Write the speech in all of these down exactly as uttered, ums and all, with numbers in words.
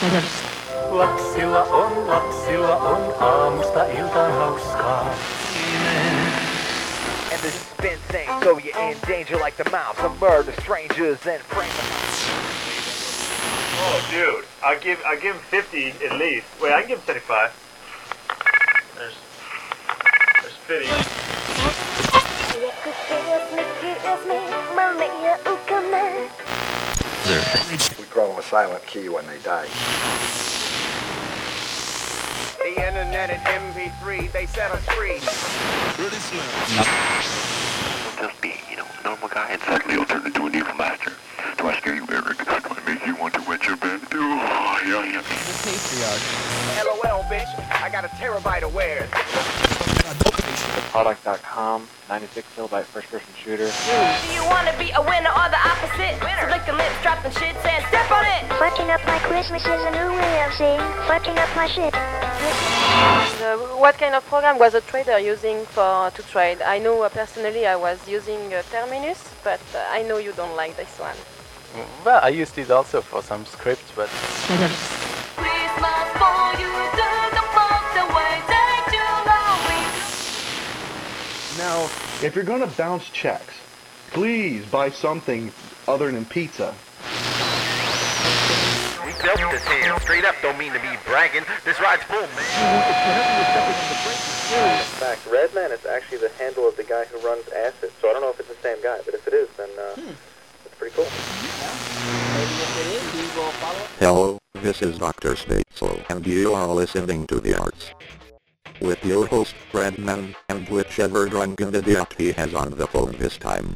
Lapsilla on, lapsilla on, aamusta iltaan hauskaa. And this is Spin saying, so you're in danger like the mouse of murder strangers and frame. Oh, dude, I give I give him fifty at least. Wait, I can give him seventy-five. There's there's fifty. We call them a silent key when they die. The internet and M P three, they set us free. Pretty slim. Just be, you know, a normal guy and suddenly you'll turn into an evil master. Do I scare you, Eric? Do I make you want to wet your bed? Oh, yeah, yeah. The patriarch. LOL, bitch. I got a terabyte of wares. Product dot com, ninety-six kilobyte first-person shooter. Do you want to be a winner or the opposite? Winner. So lick the lips, dropping shit, and step on it. Fucking up my Christmas is a new way of saying fucking up my shit. Uh, what kind of program was a trader using for to trade? I know uh, personally I was using uh, Terminus, but uh, I know you don't like this one. Well, I used it also for some scripts, but... Christmas for you, turn the box away, take too long. Now, if you're gonna bounce checks, please buy something other than pizza. We built this here. Straight up, don't mean to be bragging. This ride's full, man. In fact, Redman is actually the handle of the guy who runs Acid, so I don't know if it's the same guy, but if it is, then uh, hmm. it's pretty cool. Maybe if it is, we will follow. Hello, this is Doctor Spateslow, and you are listening to The Arts. With your host, Redman, and whichever drunken idiot he has on the phone this time.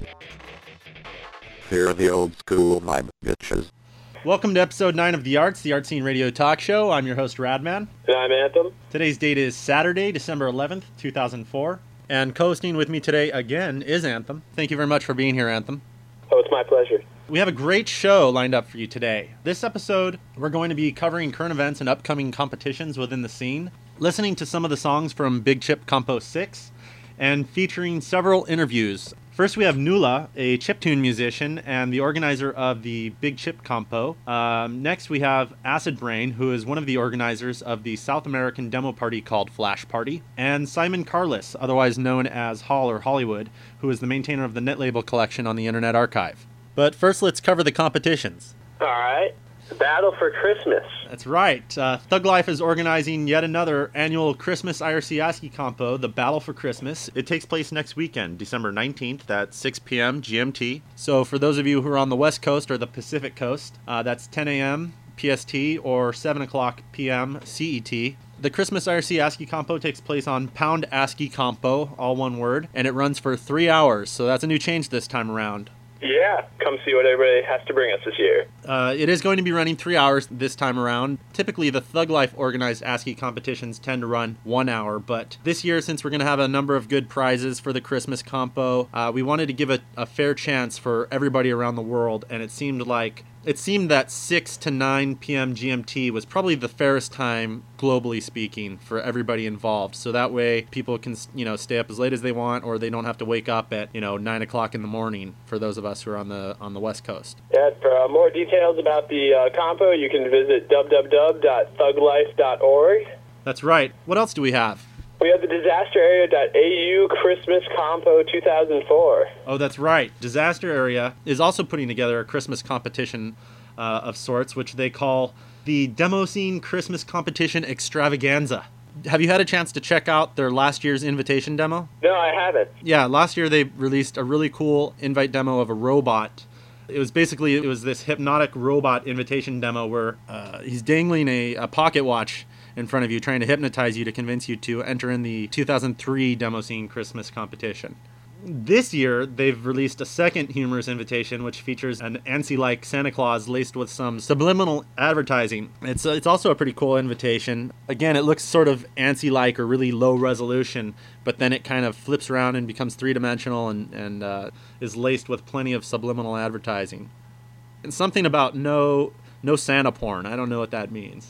Fear the old school vibe, bitches. Welcome to episode nine of The Arts, the Art Scene Radio Talk Show. I'm your host, Radman. And I'm Anthem. Today's date is Saturday, December eleventh, two thousand four. And co-hosting with me today again is Anthem. Thank you very much for being here, Anthem. Oh, it's my pleasure. We have a great show lined up for you today. This episode, we're going to be covering current events and upcoming competitions within the scene, listening to some of the songs from Big Chip Compo six, and featuring several interviews. First, we have Nula, a chiptune musician and the organizer of the Big Chip Compo. Um, next, we have Acid Brain, who is one of the organizers of the South American demo party called Flash Party. And Simon Carless, otherwise known as Hall or Hollywood, who is the maintainer of the NetLabel collection on the Internet Archive. But first, let's cover the competitions. All right. Battle for Christmas. That's right. Uh, Thug Life is organizing yet another annual Christmas I R C ASCII compo, the Battle for Christmas. It takes place next weekend, December nineteenth at six p.m. G M T. So for those of you who are on the West Coast or the Pacific Coast, uh, that's ten a.m. P S T or seven o'clock p.m. C E T. The Christmas I R C ASCII compo takes place on Pound ASCII Compo, all one word, and it runs for three hours, so that's a new change this time around. Yeah, come see what everybody has to bring us this year. Uh, it is going to be running three hours this time around. Typically, the Thug Life organized ASCII competitions tend to run one hour, but this year, since we're going to have a number of good prizes for the Christmas compo, uh, we wanted to give it a fair chance for everybody around the world, and it seemed like It seemed that six to nine p.m. G M T was probably the fairest time, globally speaking, for everybody involved. So that way people can, you know, stay up as late as they want, or they don't have to wake up at, you know, nine o'clock in the morning for those of us who are on the on the West Coast. Yeah, for uh, more details about the uh, compo, you can visit w w w dot thug life dot org. That's right. What else do we have? We have the disaster area dot a u Christmas Compo two thousand four. Oh, that's right. Disaster Area is also putting together a Christmas competition uh, of sorts, which they call the Demo Scene Christmas Competition Extravaganza. Have you had a chance to check out their last year's invitation demo? No, I haven't. Yeah, last year they released a really cool invite demo of a robot. It was basically, it was this hypnotic robot invitation demo where uh, he's dangling a, a pocket watch in front of you, trying to hypnotize you to convince you to enter in the two thousand three Demo Scene Christmas competition. This year, they've released a second humorous invitation, which features an ANSI-like Santa Claus laced with some subliminal advertising. It's, it's also a pretty cool invitation. Again, it looks sort of ANSI-like or really low resolution, but then it kind of flips around and becomes three-dimensional and, and uh, is laced with plenty of subliminal advertising. And something about no, no Santa porn. I don't know what that means.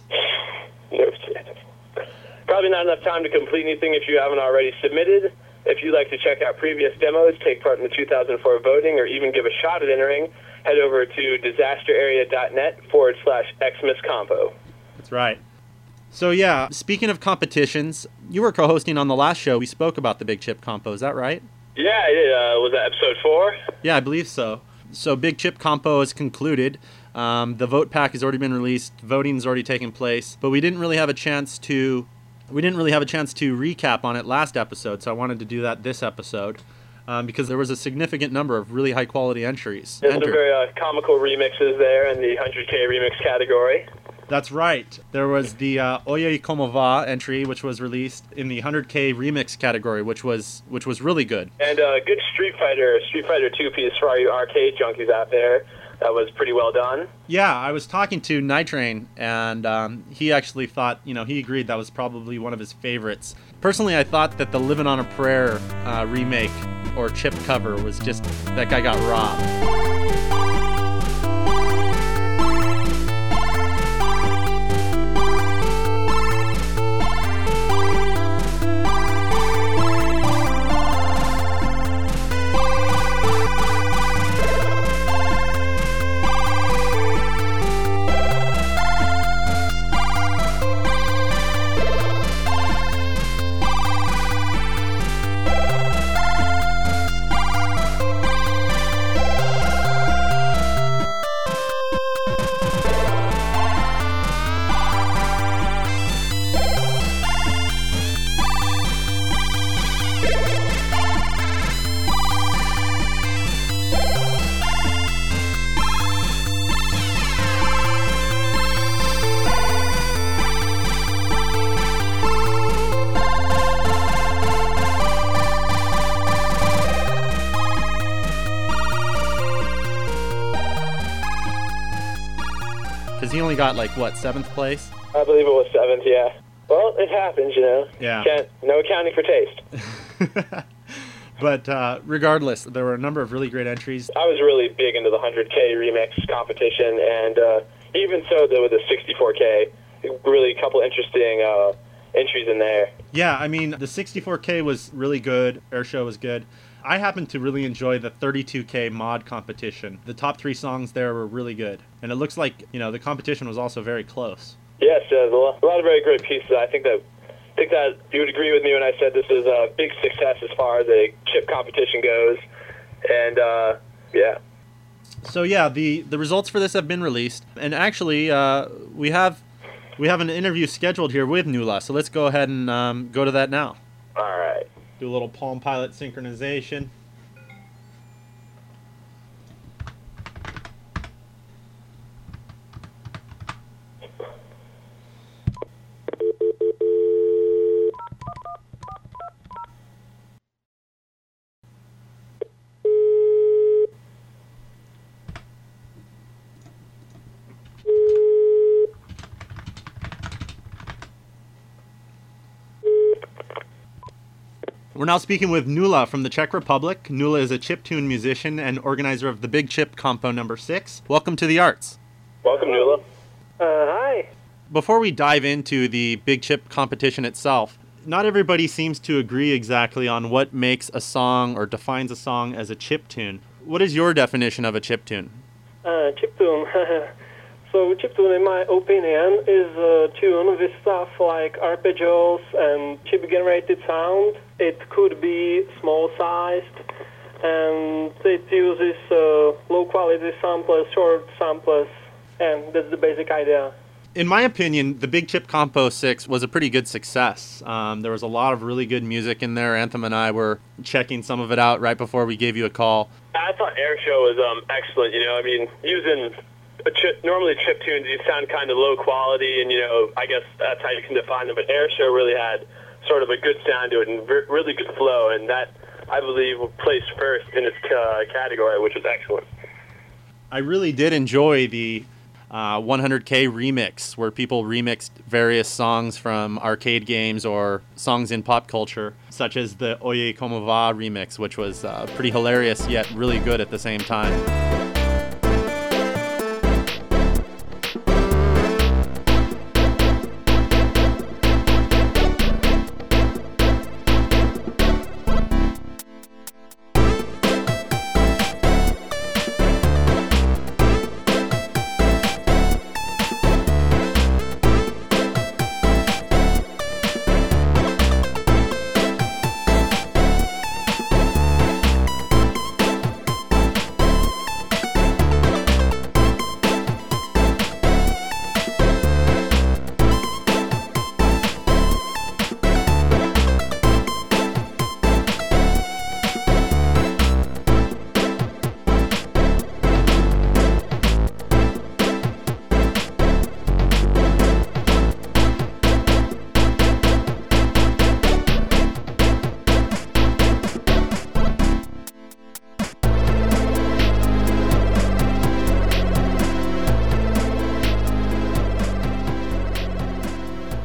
No Santa. Probably not enough time to complete anything if you haven't already submitted. If you'd like to check out previous demos, take part in the two thousand four voting, or even give a shot at entering, head over to disaster area dot net forward slash Xmas Compo. That's right. So yeah, speaking of competitions, you were co-hosting on the last show. We spoke about the Big Chip Compo. Is that right? Yeah, I did. Uh, was that episode four? Yeah, I believe so. So Big Chip Compo is concluded. Um, the vote pack has already been released. Voting's already taken place, but we didn't really have a chance to we didn't really have a chance to recap on it last episode. So I wanted to do that this episode um, because there was a significant number of really high quality entries. There's some entered. very uh, comical remixes there in the one hundred K remix category. That's right. There was the uh, Oye Como Va entry, which was released in the one hundred K remix category, which was which was really good. And a uh, good Street Fighter, Street Fighter two piece for all you arcade junkies out there. That was pretty well done. Yeah, I was talking to Nitrain, and um, he actually thought, you know, he agreed that was probably one of his favorites. Personally, I thought that the Livin' on a Prayer uh, remake or chip cover was just, that guy got robbed. Because he only got, like, what, seventh place? I believe it was seventh, yeah. Well, it happens, you know. Yeah. Can't, no accounting for taste. But uh, regardless, there were a number of really great entries. I was really big into the one hundred K remix competition, and uh, even so, though, with the sixty-four K, really a couple interesting uh, entries in there. Yeah, I mean, the sixty-four K was really good. Airshow was good. I happened to really enjoy the thirty-two K mod competition. The top three songs there were really good. And it looks like, you know, the competition was also very close. Yes, uh, a lot of very great pieces. I think that I think that you would agree with me when I said this is a big success as far as a chip competition goes. And, uh, yeah. So, yeah, the, the results for this have been released. And actually, uh, we have we have an interview scheduled here with Nuala. So let's go ahead and um, go to that now. All right. Do a little Palm Pilot synchronization. We're now speaking with Nuala from the Czech Republic. Nuala is a chiptune musician and organizer of the Big Chip Compo number six. Welcome to the Arts. Welcome, Nuala. Uh, hi. Before we dive into the Big Chip competition itself, not everybody seems to agree exactly on what makes a song or defines a song as a chiptune. What is your definition of a chiptune? Uh, chiptune. So chiptune, in my opinion, is a tune with stuff like arpeggios and chip-generated sound. It could be small-sized, and it uses uh, low-quality samplers, short samplers, and that's the basic idea. In my opinion, the Big Chip Compo six was a pretty good success. Um, there was a lot of really good music in there. Anthem and I were checking some of it out right before we gave you a call. I thought Airshow was um, excellent. You know, I mean, using a chip, normally chip tunes, you sound kind of low quality, and, you know, I guess that's how you can define them. But Airshow really had sort of a good sound to it and ver- really good flow, and that, I believe, placed first in its uh, category, which was excellent. I really did enjoy the uh, one hundred K remix, where people remixed various songs from arcade games or songs in pop culture, such as the Oye Como Va remix, which was uh, pretty hilarious yet really good at the same time.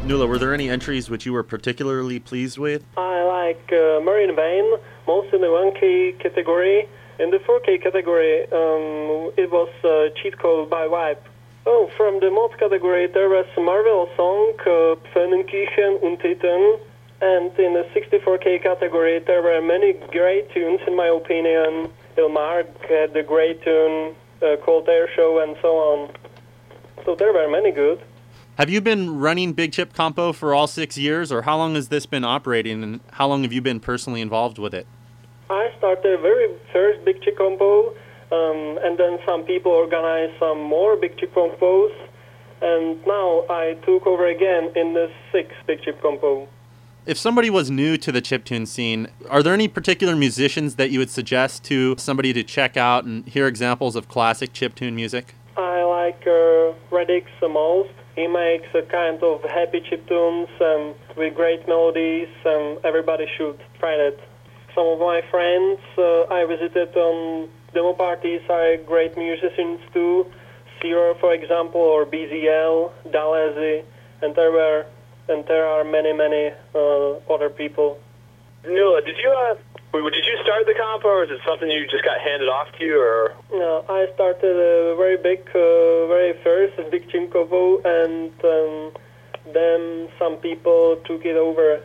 Nuala, were there any entries which you were particularly pleased with? I like uh, Marine Vein, most in the one K category. In the four K category, um, it was uh, Cheat Code by Wipe. Oh, from the mod category, there was a Marvel song, uh, Pfennenkirchen und Titan. And in the sixty-four K category, there were many great tunes, in my opinion. Ilmar had the great tune, uh, Cold Air Show, and so on. So there were many good. Have you been running Big Chip Compo for all six years, or how long has this been operating, and how long have you been personally involved with it? I started very first Big Chip Compo, um, and then some people organized some more Big Chip Compos, and now I took over again in the sixth Big Chip Compo. If somebody was new to the chiptune scene, are there any particular musicians that you would suggest to somebody to check out and hear examples of classic chiptune music? I like uh, Redix the most. He makes a kind of happy chiptunes um, with great melodies, and everybody should try that. Some of my friends uh, I visited on demo parties are great musicians too. Zero, for example, or B Z L, Dalezi, and there were and there are many, many uh, other people. Nuala, did you uh, did you start the compo, or is it something you just got handed off to you, or? No, I started a very big, uh, very first Big Chip Compo, and um, then some people took it over.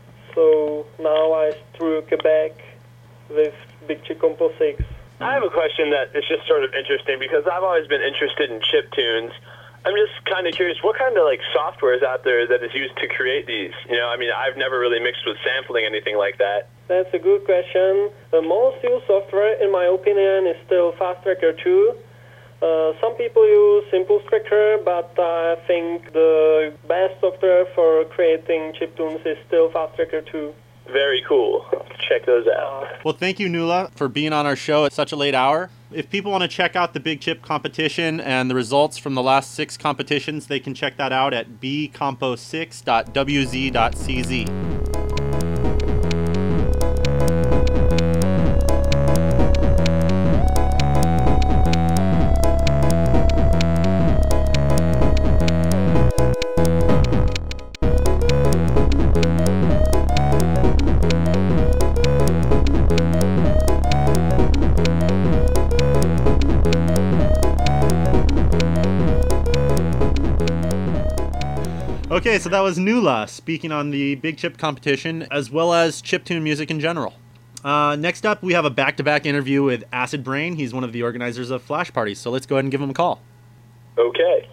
So now I threw Quebec with Big Chip Compo six. I have a question that is just sort of interesting because I've always been interested in chiptunes. I'm just kind of curious, what kind of like software is out there that is used to create these? You know, I mean, I've never really mixed with sampling anything like that. That's a good question. The most used software, in my opinion, is still Fast Tracker two. Uh, some people use Simple Tracker, but I think the best software for creating chiptunes is still Fast Tracker two. Very cool. I'll have to check those out. Well, thank you, Nuala, for being on our show at such a late hour. If people want to check out the Big Chip competition and the results from the last six competitions, they can check that out at b compo six dot w z dot c z. Okay, so that was Nuala speaking on the Big Chip competition, as well as chiptune music in general. Uh, next up, we have a back-to-back interview with Acid Brain. He's one of the organizers of Flash Parties, so let's go ahead and give him a call. Okay.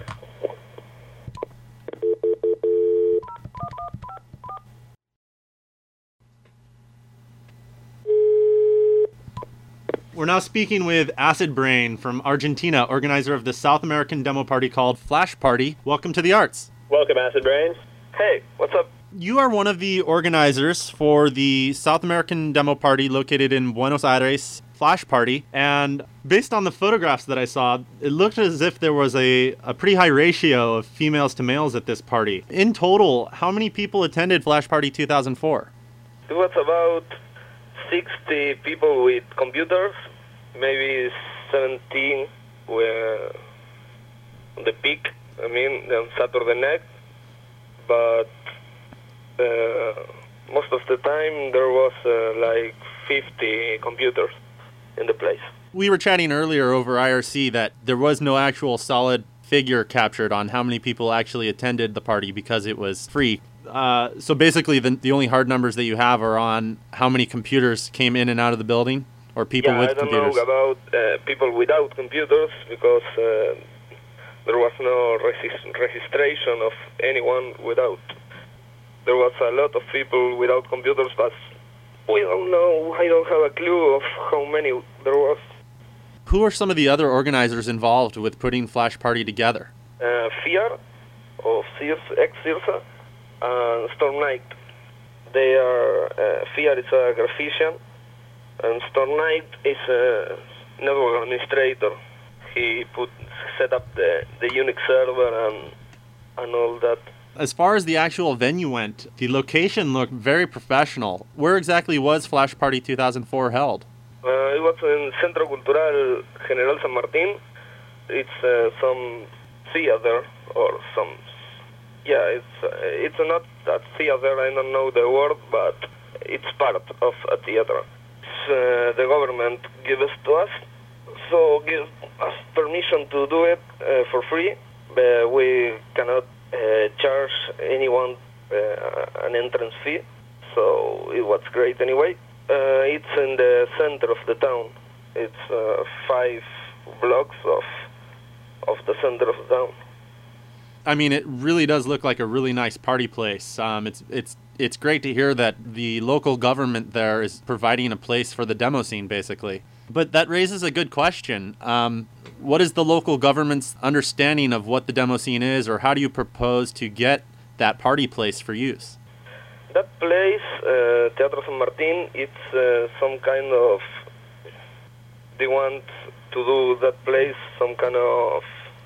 We're now speaking with Acid Brain from Argentina, organizer of the South American demo party called Flash Party. Welcome to the Arts. Welcome, Acid Brain. Hey, what's up? You are one of the organizers for the South American demo party located in Buenos Aires, Flash Party, and based on the photographs that I saw, it looked as if there was a, a pretty high ratio of females to males at this party. In total, how many people attended Flash Party two thousand four? It was about sixty people with computers, maybe seventeen were on the peak, I mean, on Saturday night, but uh, most of the time there was uh, like fifty computers in the place. We were chatting earlier over I R C that there was no actual solid figure captured on how many people actually attended the party because it was free. Uh, so basically the, the only hard numbers that you have are on how many computers came in and out of the building, or people yeah, with I don't computers. know about uh, people without computers because uh, there was no regis- registration of anyone without. There was a lot of people without computers, but we don't know. I don't have a clue of how many there was. Who are some of the other organizers involved with putting Flash Party together? Uh, Fear, of Circe, ex-Circe, and Storm Knight. They are, uh, Fear is a graphician, and Storm Knight is a network administrator. He put set up the, the Unix server and and all that. As far as the actual venue went, the location looked very professional. Where exactly was Flash Party two thousand four held? Uh, it was in Centro Cultural General San Martín. It's uh, some theater or some Yeah, it's uh, it's not a theater. I don't know the word, but it's part of a theater. Uh, the government gives it to us, so give us permission to do it uh, for free. But we cannot uh, charge anyone uh, an entrance fee, so it was great anyway. Uh, it's in the center of the town. It's uh, five blocks of of the center of the town. I mean, it really does look like a really nice party place. Um, it's it's it's great to hear that the local government there is providing a place for the demo scene, basically. But that raises a good question. Um, what is the local government's understanding of what the demo scene is, or how do you propose to get that party place for use? That place, uh, Teatro San Martín, it's uh, some kind of... They want to do that place some kind of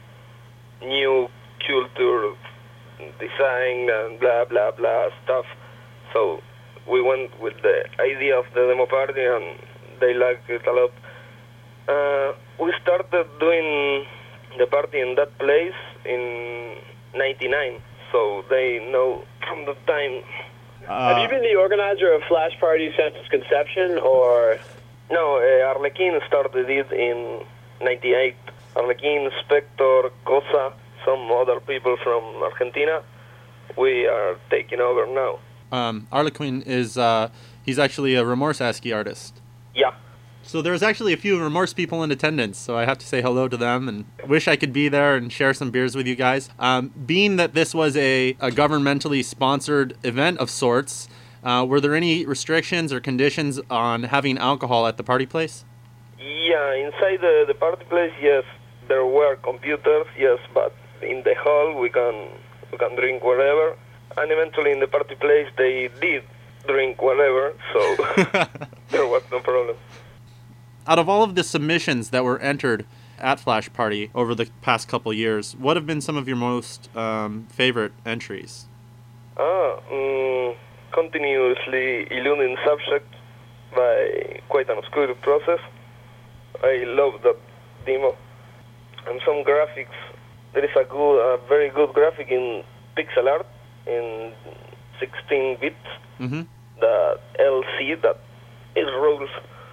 new culture design and blah, blah, blah stuff. So we went with the idea of the demo party and they liked it a lot. Uh, we started doing the party in that place in ninety-nine, so they know from the time. Uh, Have you been the organizer of Flash Party since its conception, or? No, uh, Arlequin started it in ninety-eight. Arlequin, Spector, Cosa, some other people from Argentina. We are taking over now. Um, Arlequin is, uh, he's actually a Remorse ASCII artist. Yeah. So there's actually a few Remorse people in attendance, so I have to say hello to them and wish I could be there and share some beers with you guys. Um, being that this was a, a governmentally sponsored event of sorts, uh, were there any restrictions or conditions on having alcohol at the party place? Yeah, inside the, the party place, yes, there were computers, yes, but in the hall we can we can drink wherever. And eventually in the party place they did drink whatever, so there was no problem. Out of all of the submissions that were entered at Flash Party over the past couple years, what have been some of your most um, favorite entries? Ah, um, continuously eluding subject by Quite an Obscure Process. I love that demo. And some graphics. There is a good, a very good graphic in pixel art in sixteen bits. Mm-hmm. The L C that it rolls.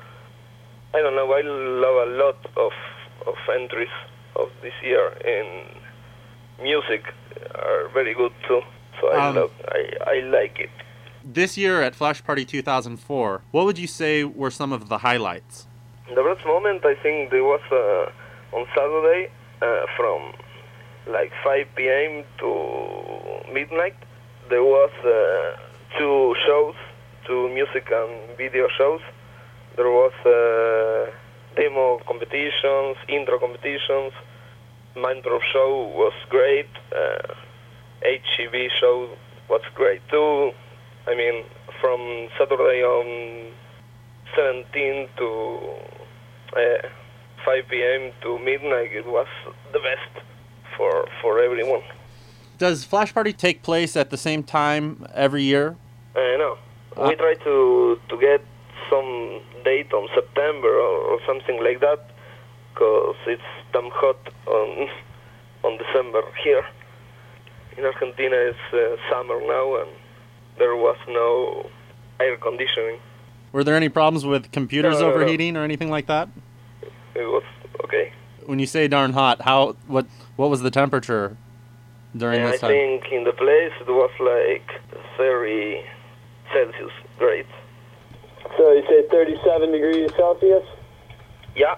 I don't know, I love a lot of, of entries of this year, and music are very good too, so I um, love, I, I like it. This year at Flash Party two thousand four, what would you say were some of the highlights? The best moment, I think there was uh, on Saturday uh, from like five p.m. to midnight. There was uh, two shows, two music and video shows. There was uh, demo competitions, intro competitions. Minecraft show was great. Uh, H E B show was great too. I mean, from Saturday on seventeen to uh, five p.m. to midnight, it was the best for for everyone. Does Flash Party take place at the same time every year? Uh, no. Uh, we try to, to get some date on September or, or something like that, because it's damn hot on on December here. In Argentina it's uh, summer now and there was no air conditioning. Were there any problems with computers No, no, no. overheating or anything like that? It was okay. When you say darn hot, how what what was the temperature during Yeah, this I time? think in the place it was like thirty Celsius, great. So you say thirty-seven degrees Celsius? Yeah.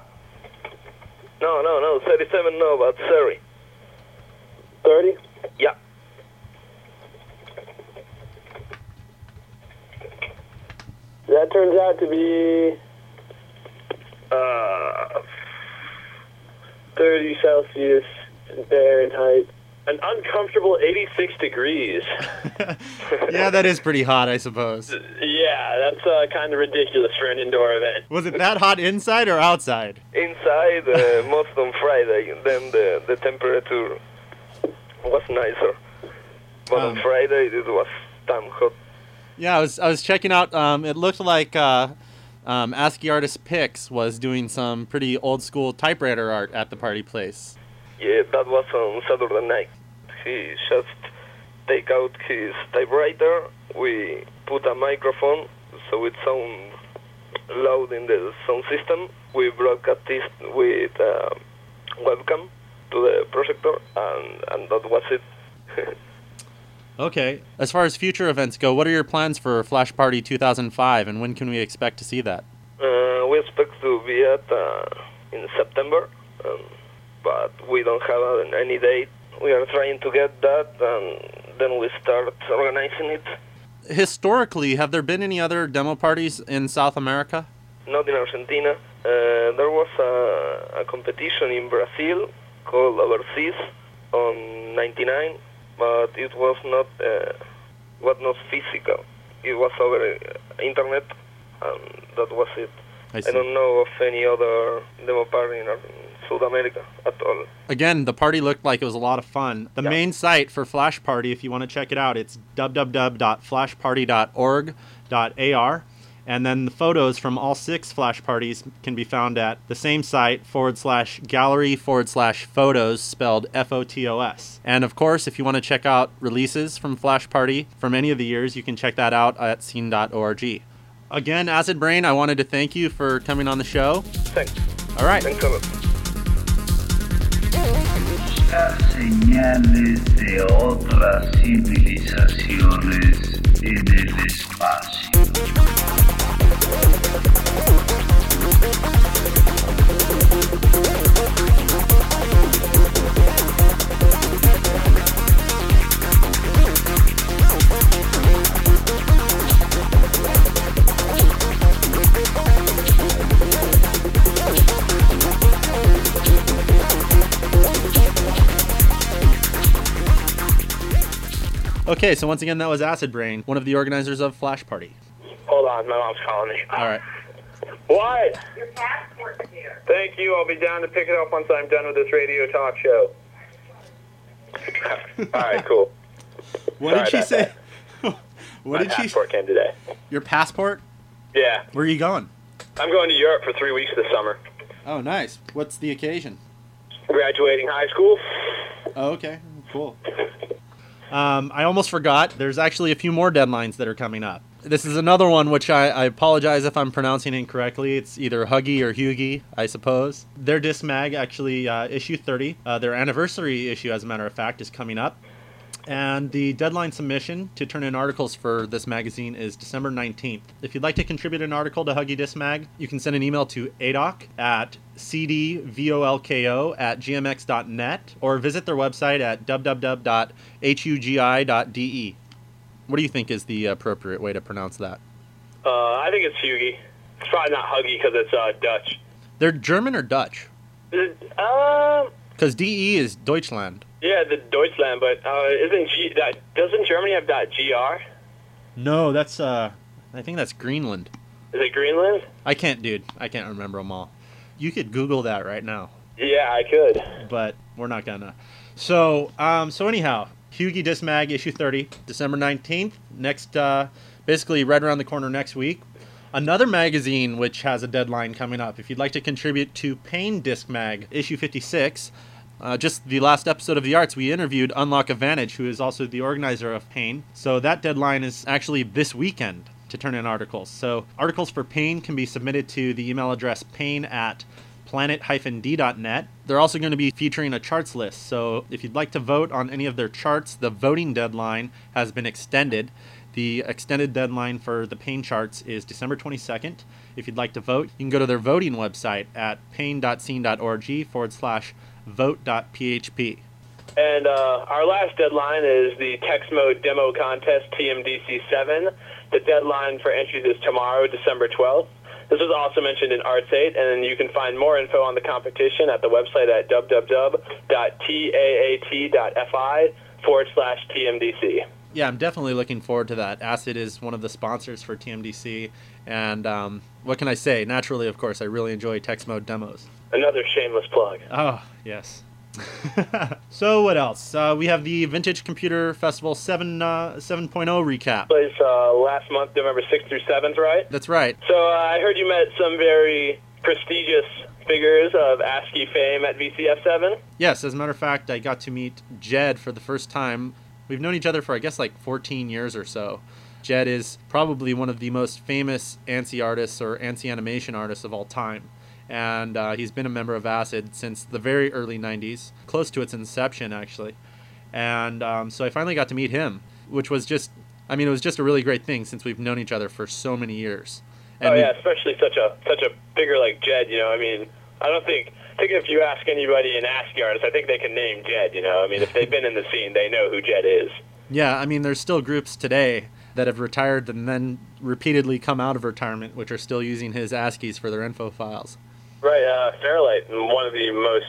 No, no, no, thirty-seven no, but thirty. thirty? Yeah. That turns out to be Uh, thirty Celsius Fahrenheit. An uncomfortable eighty-six degrees. Yeah, that is pretty hot, I suppose. Yeah, that's uh, kind of ridiculous for an indoor event. Was it that hot inside or outside? inside, uh, most on Friday, then the, the temperature was nicer. But Um. on Friday it was damn hot. Yeah, I was I was checking out. Um, it looked like uh, um, ASCII artist Pix was doing some pretty old school typewriter art at the party place. Yeah, that was on Saturday night. He just take out his typewriter. We put a microphone so it sounds loud in the sound system. We broadcast this with a webcam to the projector, and, and that was it. Okay. As far as future events go, what are your plans for Flash Party two thousand five, and when can we expect to see that? Uh, we expect to be at uh, in September, um, but we don't have any date. We are trying to get that, and then we start organizing it. Historically, have there been any other demo parties in South America? Not in Argentina. Uh, there was a, a competition in Brazil called Overseas on ninety-nine, but it was not uh, was not physical. It was over uh, internet, and that was it. I I, see. don't know of any other demo party in, Ar- in South America at all. Again, the party looked like it was a lot of fun. The Yeah. main site for Flash Party, if you want to check it out, it's w w w dot flash party dot org dot a r. And then the photos from all six Flash parties can be found at the same site, forward slash gallery forward slash photos, spelled F O T O S. And of course, if you want to check out releases from Flash Party from any of the years, you can check that out at scene dot org. Again, Acid Brain, I wanted to thank you for coming on the show. Thanks. All right. Thanks a lot. Buscar señales de otras civilizaciones en el espacio. Okay, so once again, that was Acid Brain, one of the organizers of Flash Party. Hold on, my mom's calling me. All right. What? Your passport's here. Thank you. I'll be down to pick it up once I'm done with this radio talk show. All right, cool. What Sorry did she about say? that. What My did she? passport came today. Your passport? Yeah. Where are you going? I'm going to Europe for three weeks this summer. Oh, nice. What's the occasion? Graduating high school. Oh, okay. Cool. Um, I almost forgot. There's actually a few more deadlines that are coming up. This is another one which I, I apologize if I'm pronouncing incorrectly. It's either Huggy or Hughie, I suppose. Their Disc Mag, actually, uh, issue thirty, uh, their anniversary issue, as a matter of fact, is coming up. And the deadline submission to turn in articles for this magazine is December nineteenth. If you'd like to contribute an article to Huggy Disc Mag, you can send an email to A D O C at c d volko at g m x dot net or visit their website at w w w dot hugi dot d e. What do you think is the appropriate way to pronounce that? Uh, I think it's Hughie. It's probably not Huggy because it's uh, Dutch. They're German or Dutch? Um, Because D E is Deutschland. yeah, the Deutschland, but uh, isn't G that doesn't Germany have that G R? No, that's, uh, I think that's Greenland. Is it Greenland? I can't, dude. I can't remember them all. You could Google that right now. Yeah, I could. But we're not gonna. So, um, so anyhow, Hughie Disc Mag issue thirty, December nineteenth. Next, uh, basically right around the corner next week. Another magazine which has a deadline coming up. If you'd like to contribute to Pain Disc Mag issue fifty-six, uh, just the last episode of The Arts, we interviewed Unlock Advantage, who is also the organizer of Pain. So that deadline is actually this weekend to turn in articles. So articles for Pain can be submitted to the email address pain at planet dash d dot net. They're also going to be featuring a charts list, so if you'd like to vote on any of their charts, the voting deadline has been extended. The extended deadline for the Pain charts is December twenty-second. If you'd like to vote, you can go to their voting website at pain dot scene dot org forward slash vote dot p h p. And uh, our last deadline is the Text Mode Demo Contest T M D C seven. The deadline for entries is tomorrow, December twelfth. This was also mentioned in Arts eight, and you can find more info on the competition at the website at w w w dot taat dot f i forward slash T M D C. Yeah, I'm definitely looking forward to that. Acid is one of the sponsors for T M D C, and um, what can I say? Naturally, of course, I really enjoy text mode demos. Another shameless plug. Oh, yes. So what else? Uh, we have the Vintage Computer Festival seven, uh, seven point oh recap. Place uh, last month, November sixth through seventh, right? That's right. So uh, I heard you met some very prestigious figures of ASCII fame at V C F seven. Yes, as a matter of fact, I got to meet Jed for the first time We've known each other for, I guess, like fourteen years or so. Jed is probably one of the most famous ANSI artists or ANSI animation artists of all time. And uh, he's been a member of Acid since the very early nineties, close to its inception, actually. And um, so I finally got to meet him, which was just, I mean, it was just a really great thing since we've known each other for so many years. And oh, yeah, especially such a such a figure like Jed, you know, I mean, I don't think, I think if you ask anybody, an ASCII artist, I think they can name Jed, you know, I mean, if they've been in the scene, they know who Jed is. Yeah, I mean, there's still groups today that have retired and then repeatedly come out of retirement, which are still using his ASCIIs for their info files. Right, uh, Fairlight, one of the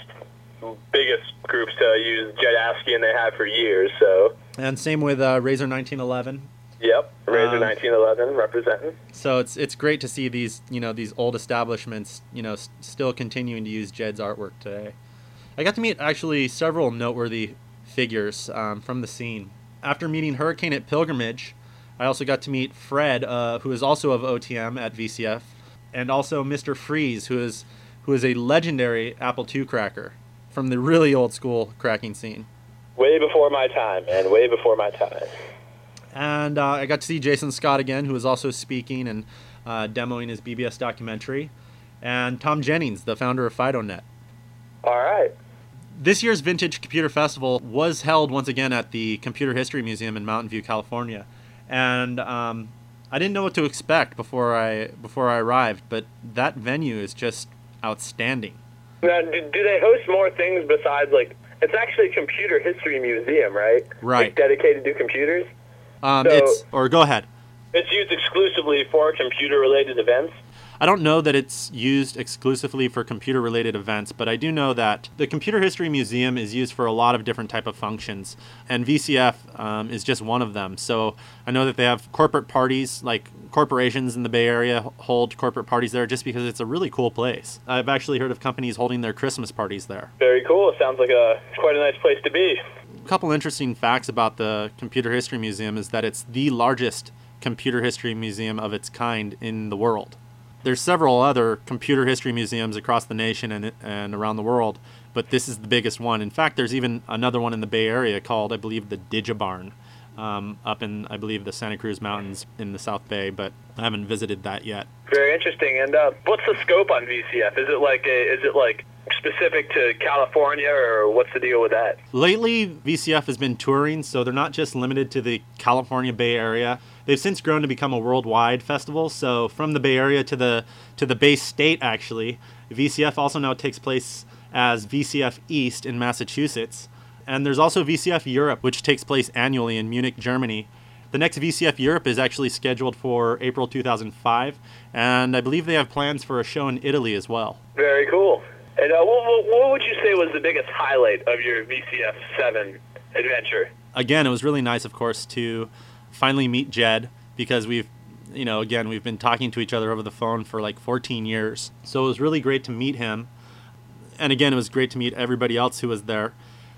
most biggest groups to use Jed ASCII, and they have for years, so. And same with uh, Razor nineteen eleven. Yep, Razor um, nineteen eleven representing. So it's it's great to see these, you know, these old establishments, you know, s- still continuing to use Jed's artwork today. I got to meet actually several noteworthy figures um, from the scene. After meeting Hurricane at Pilgrimage, I also got to meet Fred, uh, who is also of O T M at V C F, and also Mister Freeze, who is who is a legendary Apple two cracker from the really old school cracking scene. Way before my time, man, way before my time. And uh, I got to see Jason Scott again, who was also speaking and uh, demoing his B B S documentary, and Tom Jennings, the founder of FidoNet. All right. This year's Vintage Computer Festival was held once again at the Computer History Museum in Mountain View, California. And um, I didn't know what to expect before I before I arrived, but that venue is just outstanding. Now, do, do they host more things besides, like, it's actually a computer history museum, right? Right. Like, dedicated to computers? Um, So- it's or go ahead. It's used exclusively for computer-related events? I don't know that it's used exclusively for computer-related events, but I do know that the Computer History Museum is used for a lot of different type of functions, and V C F um, is just one of them. So I know that they have corporate parties, like corporations in the Bay Area hold corporate parties there just because it's a really cool place. I've actually heard of companies holding their Christmas parties there. Very cool. It sounds like a quite a nice place to be. A couple interesting facts about the Computer History Museum is that it's the largest computer history museum of its kind in the world. There's several other computer history museums across the nation and, and around the world, but this is the biggest one. In fact, there's even another one in the Bay Area called, I believe, the Digibarn, um, up in, I believe, the Santa Cruz Mountains in the South Bay, but I haven't visited that yet. Very interesting. And uh, what's the scope on V C F? Is it like a, is it like specific to California, or what's the deal with that? Lately, V C F has been touring, so they're not just limited to the California Bay Area. They've since grown to become a worldwide festival, so from the Bay Area to the to the Bay State, actually. V C F also now takes place as V C F East in Massachusetts. And there's also V C F Europe, which takes place annually in Munich, Germany. The next V C F Europe is actually scheduled for April two thousand five, and I believe they have plans for a show in Italy as well. Very cool. And uh, what, what, what would you say was the biggest highlight of your V C F seven adventure? Again, it was really nice, of course, to finally meet Jed, because we've, you know, again, we've been talking to each other over the phone for like fourteen years. So it was really great to meet him. And again, it was great to meet everybody else who was there.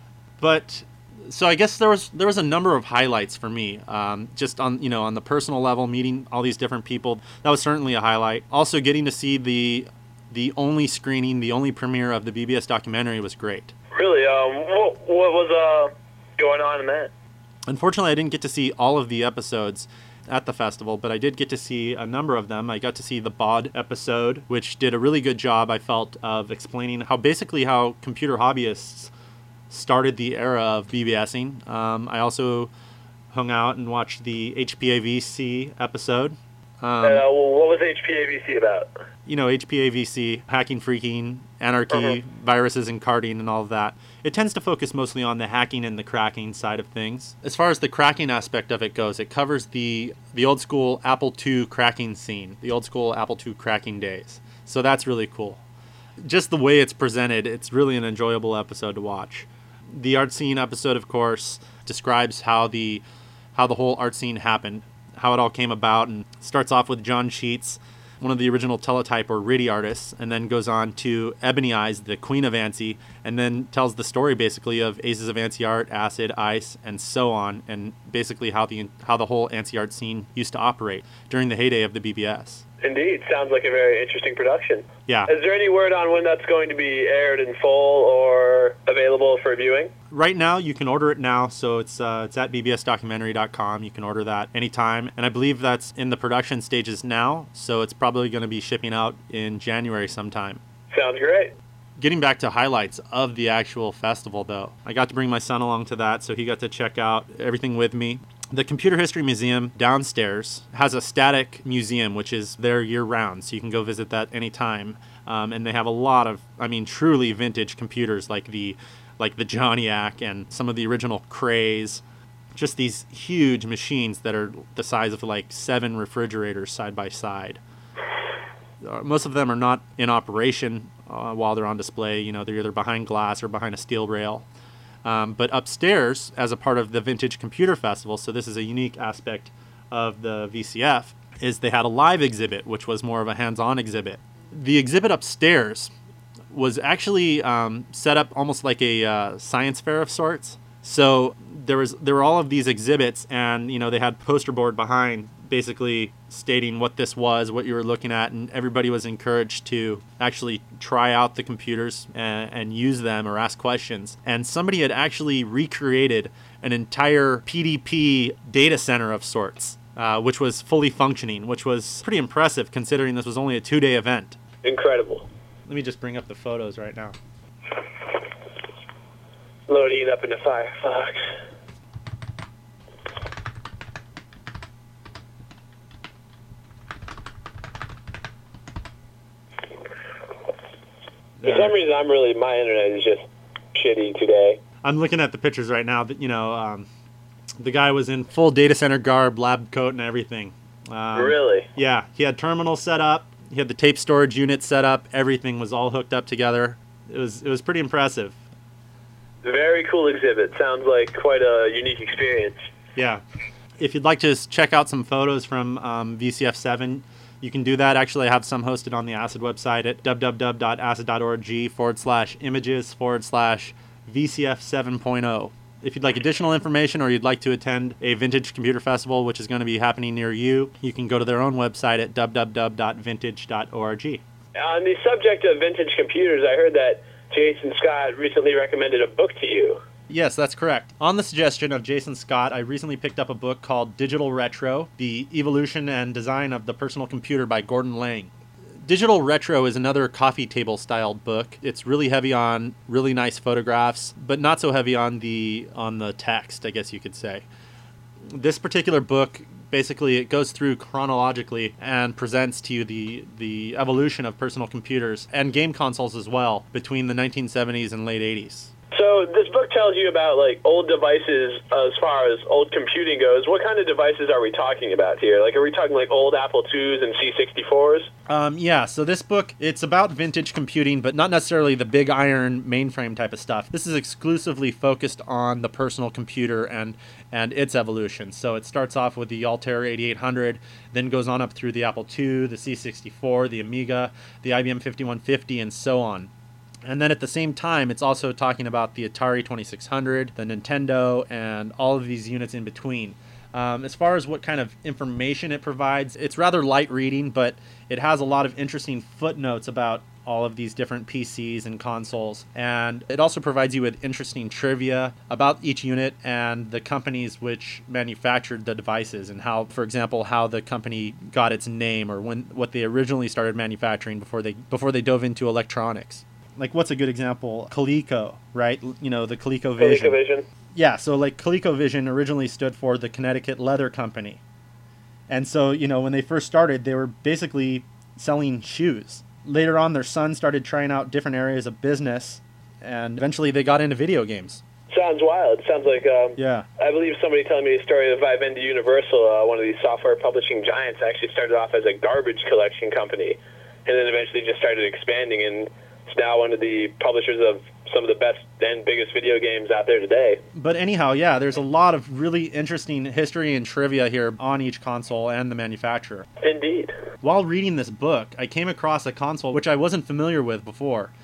But so I guess there was there was a number of highlights for me, um, just on, you know, on the personal level, meeting all these different people. That was certainly a highlight. Also, getting to see the the only screening, the only premiere of the B B S documentary was great. Really? Um, what, what was uh going on in that? Unfortunately, I didn't get to see all of the episodes at the festival, but I did get to see a number of them. I got to see the B O D episode, which did a really good job, I felt, of explaining how basically how computer hobbyists started the era of BBSing. Um, I also hung out and watched the H P A V C episode. Um, uh, what was H P A V C about? You know, H P A V C, hacking, freaking, anarchy, Uh-huh. viruses, and carding, and all of that. It tends to focus mostly on the hacking and the cracking side of things. As far as the cracking aspect of it goes, it covers the the old school Apple two cracking scene, the old school Apple two cracking days. So that's really cool. Just the way it's presented, it's really an enjoyable episode to watch. The art scene episode, of course, describes how the how the whole art scene happened, how it all came about, and starts off with John Sheets, one of the original Teletype or R I D I artists, and then goes on to Ebony Eyes, the queen of ANSI, and then tells the story basically of Aces of ANSI art, Acid, Ice, and so on, and basically how the how the whole ANSI art scene used to operate during the heyday of the B B S. Indeed, sounds like a very interesting production. Yeah. Is there any word on when that's going to be aired in full or available for viewing? Right now, you can order it now, so it's uh, it's at b b s documentary dot com. You can order that anytime, and I believe that's in the production stages now, so it's probably going to be shipping out in January sometime. Sounds great. Getting back to highlights of the actual festival, though, I got to bring my son along to that, so he got to check out everything with me. The Computer History Museum downstairs has a static museum, which is there year-round, so you can go visit that anytime. Um, and they have a lot of, I mean, truly vintage computers like the like the Johnniac and some of the original Crays. Just these huge machines that are the size of like seven refrigerators side by side. Uh, most of them are not in operation uh, while they're on display. You know, they're either behind glass or behind a steel rail. Um, but upstairs, as a part of the Vintage Computer Festival, so this is a unique aspect of the V C F, is they had a live exhibit, which was more of a hands-on exhibit. The exhibit upstairs was actually um, set up almost like a uh, science fair of sorts. So there was there were all of these exhibits, and you know they had poster board behind, basically stating what this was, what you were looking at, and everybody was encouraged to actually try out the computers and, and use them or ask questions. And somebody had actually recreated an entire P D P data center of sorts, uh, which was fully functioning, which was pretty impressive considering this was only a two-day event. Incredible. Let me just bring up the photos right now. Loading up into Firefox. For some reason, I'm really, my internet is just shitty today. I'm looking at the pictures right now. That you know, um, the guy was in full data center garb, lab coat, and everything. Um, Really? Yeah, he had terminals set up. He had the tape storage unit set up. Everything was all hooked up together. It was it was pretty impressive. Very cool exhibit. Sounds like quite a unique experience. Yeah. If you'd like to s- check out some photos from um, V C F seven, you can do that. Actually, I have some hosted on the ACID website at www.acid.org forward slash images forward slash VCF 7.0. If you'd like additional information or you'd like to attend a Vintage Computer Festival, which is going to be happening near you, you can go to their own website at www dot vintage dot org. On the subject of vintage computers, I heard that Jason Scott recently recommended a book to you. Yes, that's correct. On the suggestion of Jason Scott, I recently picked up a book called Digital Retro, The Evolution and Design of the Personal Computer by Gordon Lang. Digital Retro is another coffee table styled book. It's really heavy on really nice photographs, but not so heavy on the on the text, I guess you could say. This particular book, basically, it goes through chronologically and presents to you the, the evolution of personal computers and game consoles as well between the nineteen seventies and late eighties. So this book tells you about like old devices as far as old computing goes. What kind of devices are we talking about here? Like, are we talking like old Apple twos and C sixty-fours? Um, yeah, so this book, it's about vintage computing, but not necessarily the big iron mainframe type of stuff. This is exclusively focused on the personal computer and, and its evolution. So it starts off with the Altair eighty-eight hundred, then goes on up through the Apple two, the C sixty-four, the Amiga, the I B M fifty-one fifty, and so on. And then at the same time, it's also talking about the Atari twenty-six hundred, the Nintendo, and all of these units in between. Um, as far as what kind of information it provides, it's rather light reading, but it has a lot of interesting footnotes about all of these different P Cs and consoles. And it also provides you with interesting trivia about each unit and the companies which manufactured the devices and how, for example, how the company got its name or when what they originally started manufacturing before they before they dove into electronics. Like, what's a good example? Coleco, right? You know, the ColecoVision. ColecoVision. Yeah, so like ColecoVision originally stood for the Connecticut Leather Company. And so, you know, when they first started, they were basically selling shoes. Later on, their son started trying out different areas of business, and eventually they got into video games. Sounds wild. Sounds like, um, yeah. I believe somebody telling me a story of Vivendi Universal, uh, one of these software publishing giants, actually started off as a garbage collection company, and then eventually just started expanding, and it's now one of the publishers of some of the best and biggest video games out there today. But anyhow, yeah, there's a lot of really interesting history and trivia here on each console and the manufacturer. Indeed. While reading this book, I came across a console which I wasn't familiar with before.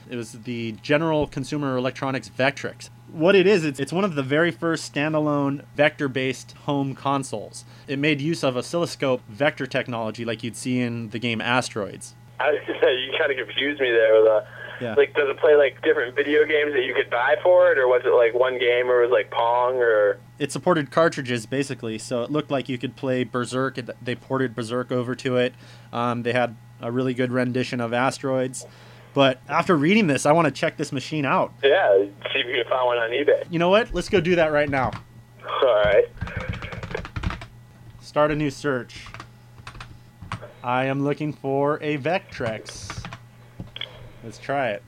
It was the General Consumer Electronics Vectrix. What it is, it's, it's one of the very first standalone vector-based home consoles. It made use of oscilloscope vector technology like you'd see in the game Asteroids. I was gonna say, you kind of confused me there with uh, Yeah. like, does it play like different video games that you could buy for it, or was it like one game, or was it like Pong, or? It supported cartridges, basically, so it looked like you could play Berserk. It- They ported Berserk over to it. Um, they had a really good rendition of Asteroids. But after reading this, I want to check this machine out. Yeah, see if you can find one on eBay. You know what? Let's go do that right now. All right. Start a new search. I am looking for a Vectrex. Let's try it.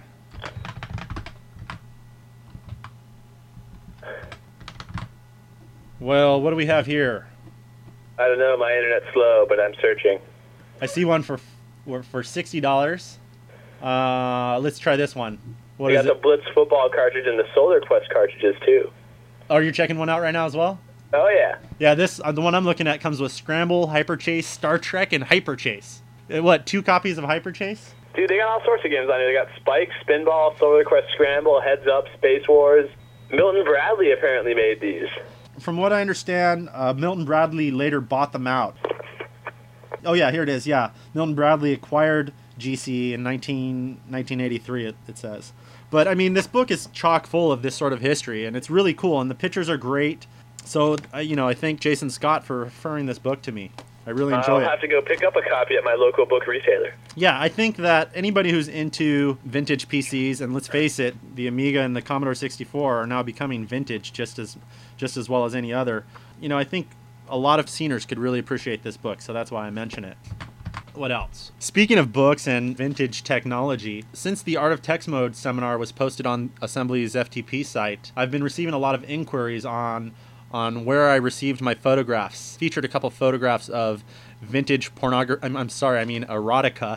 Well, what do we have here? I don't know, my internet's slow, but I'm searching. I see one for for for sixty dollars. Uh, let's try this one. What We is got it? the Blitz football cartridge and the Solar Quest cartridges too. Oh, you're checking one out right now as well? Oh yeah. Yeah, this uh, the one I'm looking at comes with Scramble, Hyper Chase, Star Trek, and Hyper Chase. Uh, What? Two copies of Hyper Chase? Dude, they got all sorts of games on here. They got Spike, Spinball, Solar Quest Scramble, Heads Up, Space Wars. Milton Bradley apparently made these. From what I understand, uh, Milton Bradley later bought them out. Oh yeah, here it is. Yeah, Milton Bradley acquired G C in nineteen, nineteen eighty-three. It, it says. But I mean, this book is chock full of this sort of history, and it's really cool. And the pictures are great. So uh, you know, I thank Jason Scott for referring this book to me. I really enjoy I'll it. have to go pick up a copy at my local book retailer. Yeah, I think that anybody who's into vintage P Cs, and let's face it, the Amiga and the Commodore sixty-four are now becoming vintage just as just as well as any other. You know, I think a lot of sceners could really appreciate this book, so that's why I mention it. What else? Speaking of books and vintage technology, since the Art of Text Mode seminar was posted on Assembly's F T P site, I've been receiving a lot of inquiries on on where I received my photographs. Featured a couple photographs of vintage pornography, I'm, I'm sorry, I mean erotica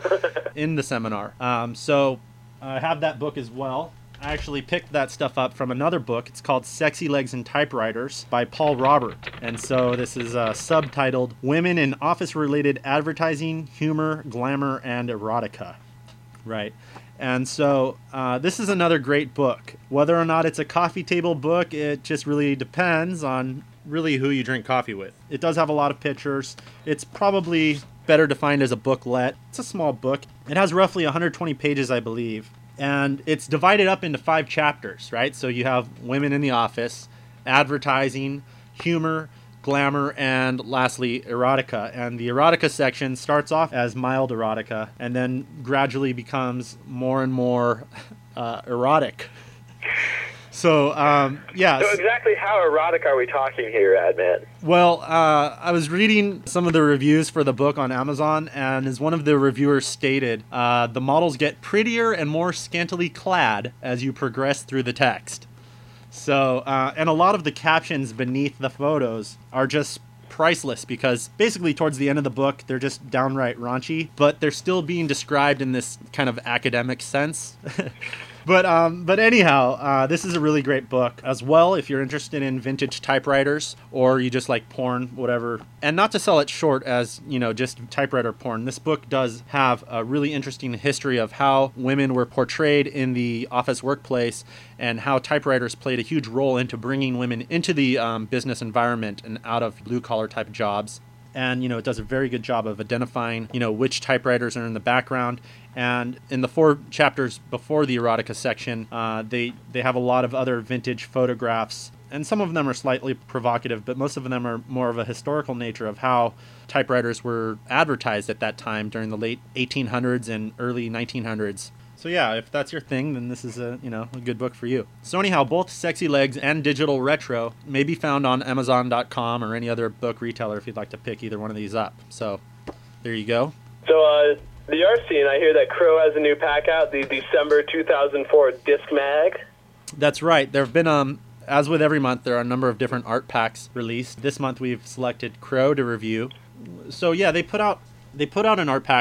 in the seminar. Um, so I have that book as well. I actually picked that stuff up from another book. It's called Sexy Legs and Typewriters by Paul Robert. And so this is uh, subtitled Women in Office-Related Advertising, Humor, Glamour, and Erotica. Right. And so uh, this is another great book. Whether or not it's a coffee table book, it just really depends on really who you drink coffee with. It does have a lot of pictures. It's probably better defined as a booklet. It's a small book. It has roughly one hundred twenty pages, I believe. And it's divided up into five chapters, right? So you have women in the office, advertising, humor, glamour, and lastly, erotica. And the erotica section starts off as mild erotica and then gradually becomes more and more uh, erotic. So, um, yeah. So exactly how erotic are we talking here, Adman? Well, uh, I was reading some of the reviews for the book on Amazon, and as one of the reviewers stated, uh, the models get prettier and more scantily clad as you progress through the text. So, uh, and a lot of the captions beneath the photos are just priceless because basically towards the end of the book, they're just downright raunchy, but they're still being described in this kind of academic sense. But um, but anyhow, uh, this is a really great book as well if you're interested in vintage typewriters or you just like porn, whatever. And not to sell it short as, you know, just typewriter porn. This book does have a really interesting history of how women were portrayed in the office workplace and how typewriters played a huge role into bringing women into the um, business environment and out of blue-collar type jobs. And, you know, it does a very good job of identifying, you know, which typewriters are in the background. And in the four chapters before the erotica section, uh, they, they have a lot of other vintage photographs. And some of them are slightly provocative, but most of them are more of a historical nature of how typewriters were advertised at that time during the late eighteen hundreds and early nineteen hundreds. So yeah, if that's your thing, then this is a, you know, a good book for you. So anyhow, both Sexy Legs and Digital Retro may be found on Amazon dot com or any other book retailer if you'd like to pick either one of these up. So there you go. So uh, the art scene, I hear that Crow has a new pack out, the December two thousand four Disc Mag. That's right. There have been, um, as with every month, there are a number of different art packs released. This month we've selected Crow to review. So yeah, they put out they put out an art pack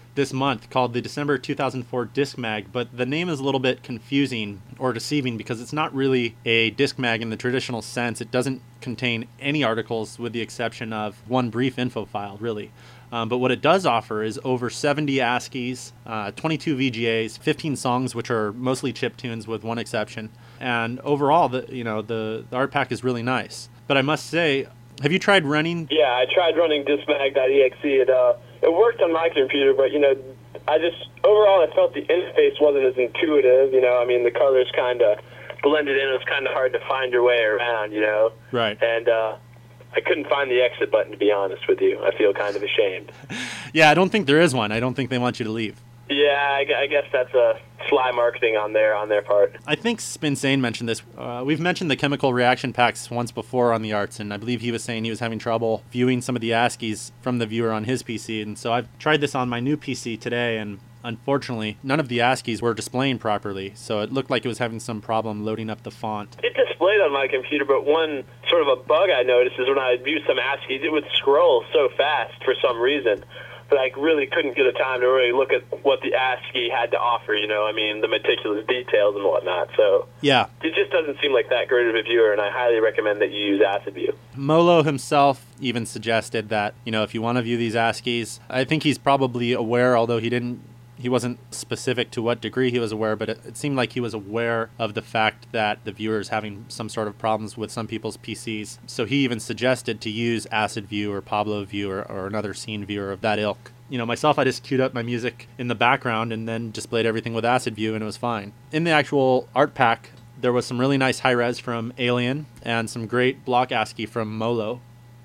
this month called the December two thousand four Disc Mag, but the name is a little bit confusing or deceiving because it's not really a disc mag in the traditional sense. It doesn't contain any articles with the exception of one brief info file, really. Um, but what it does offer is over seventy ASCIIs, uh, twenty-two V G As, fifteen songs, which are mostly chip tunes with one exception. And overall, the you know the, the art pack is really nice. But I must say, have you tried running? Yeah, I tried running discmag dot E X E. It uh, it worked on my computer, but you know, I just overall I felt the interface wasn't as intuitive. You know, I mean the colors kind of blended in. It was kind of hard to find your way around. You know. Right. And uh, I couldn't find the exit button, to be honest with you. I feel kind of ashamed. Yeah, I don't think there is one. I don't think they want you to leave. Yeah, I, gu- I guess that's a sly marketing on their on their part. I think Spinsane mentioned this. Uh, we've mentioned the chemical reaction packs once before on the arts, and I believe he was saying he was having trouble viewing some of the ASCIIs from the viewer on his P C. And so I've tried this on my new P C today, and unfortunately, none of the ASCIIs were displaying properly. So it looked like it was having some problem loading up the font. It displayed on my computer, but one sort of a bug I noticed is when I viewed some ASCIIs, it would scroll so fast for some reason. But I really couldn't get the time to really look at what the ASCII had to offer, you know, I mean, the meticulous details and whatnot. So yeah, it just doesn't seem like that great of a viewer, and I highly recommend that you use AcidView. Molo himself even suggested that, you know, if you want to view these ASCIIs, I think he's probably aware, although he didn't, he wasn't specific to what degree he was aware, but it, it seemed like he was aware of the fact that the viewer is having some sort of problems with some people's P Cs. So he even suggested to use AcidView or PabloView or, or another scene viewer of that ilk. You know, myself, I just queued up my music in the background and then displayed everything with AcidView, and it was fine. In the actual art pack, there was some really nice high-res from Alien and some great block ASCII from Molo.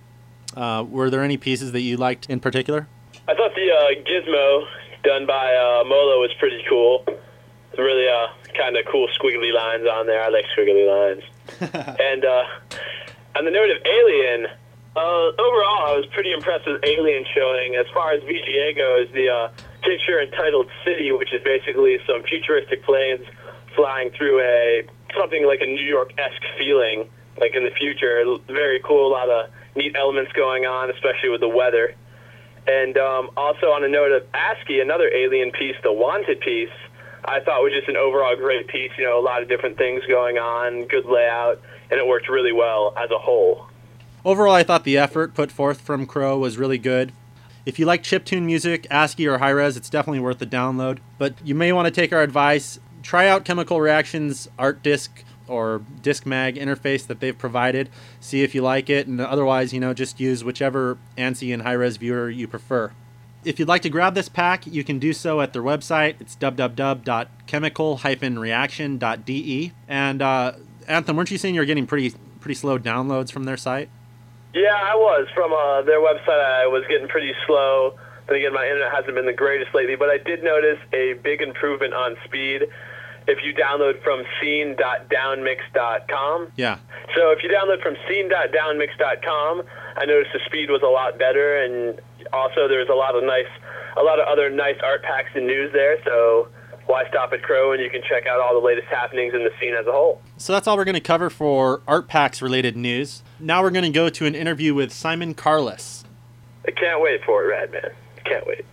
Uh, were there any pieces that you liked in particular? I thought the uh, Gizmo done by uh, Molo was pretty cool. It's really uh, kind of cool squiggly lines on there. I like squiggly lines. And uh, on the note of Alien, uh, overall I was pretty impressed with Alien showing. As far as V G A goes, the uh, picture entitled City, which is basically some futuristic planes flying through a something like a New York-esque feeling, like in the future. Very cool, a lot of neat elements going on, especially with the weather. And um, also on a note of ASCII, another Alien piece, the Wanted piece, I thought was just an overall great piece. You know, a lot of different things going on, good layout, and it worked really well as a whole. Overall, I thought the effort put forth from Crow was really good. If you like chiptune music, ASCII or high-res, it's definitely worth the download. But you may want to take our advice. Try out Chemical Reaction's art disc or disc mag interface that they've provided. See if you like it, and otherwise, you know, just use whichever ANSI and high-res viewer you prefer. If you'd like to grab this pack, you can do so at their website. It's w w w dot chemical dash reaction dot d e. And uh, Anthem, weren't you saying you're getting pretty pretty slow downloads from their site? Yeah, I was. From uh, their website, I was getting pretty slow. Then again, my internet hasn't been the greatest lately, but I did notice a big improvement on speed if you download from scene dot downmix dot com. Yeah. So if you download from scene dot downmix dot com, I noticed the speed was a lot better, and also there's a lot of nice, a lot of other nice art packs and news there. So why stop at Crow, and you can check out all the latest happenings in the scene as a whole. So that's all we're going to cover for art packs related news. Now we're going to go to an interview with Simon Carless. I can't wait for it, Radman. Can't wait.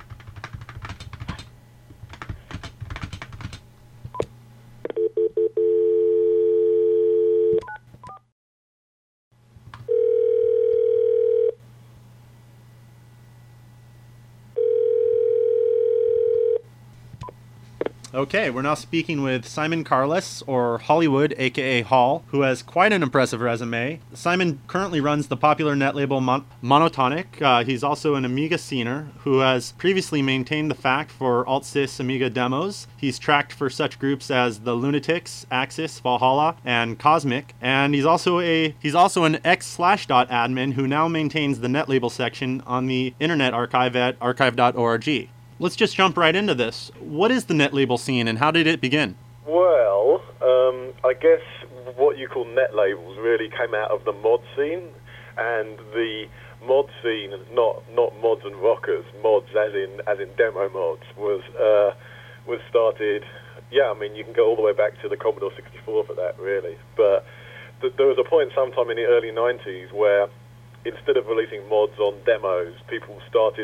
Okay, we're now speaking with Simon Carless, or Hollywood, aka Hall, who has quite an impressive resume. Simon currently runs the popular net label Mon- Monotonic. Uh, he's also an Amiga scener who has previously maintained the fact for AltSys Amiga demos. He's tracked for such groups as the Lunatics, Axis, Valhalla, and Cosmic. And he's also a he's also an ex-Slashdot admin who now maintains the net label section on the Internet Archive at archive dot org. Let's just jump right into this. What is the net label scene and how did it begin? Well, um, I guess what you call net labels really came out of the mod scene, and the mod scene, not not mods and rockers, mods as in as in demo mods, was uh, was started. Yeah, I mean you can go all the way back to the Commodore sixty-four for that, really. But th- there was a point sometime in the early nineties where instead of releasing mods on demos, people started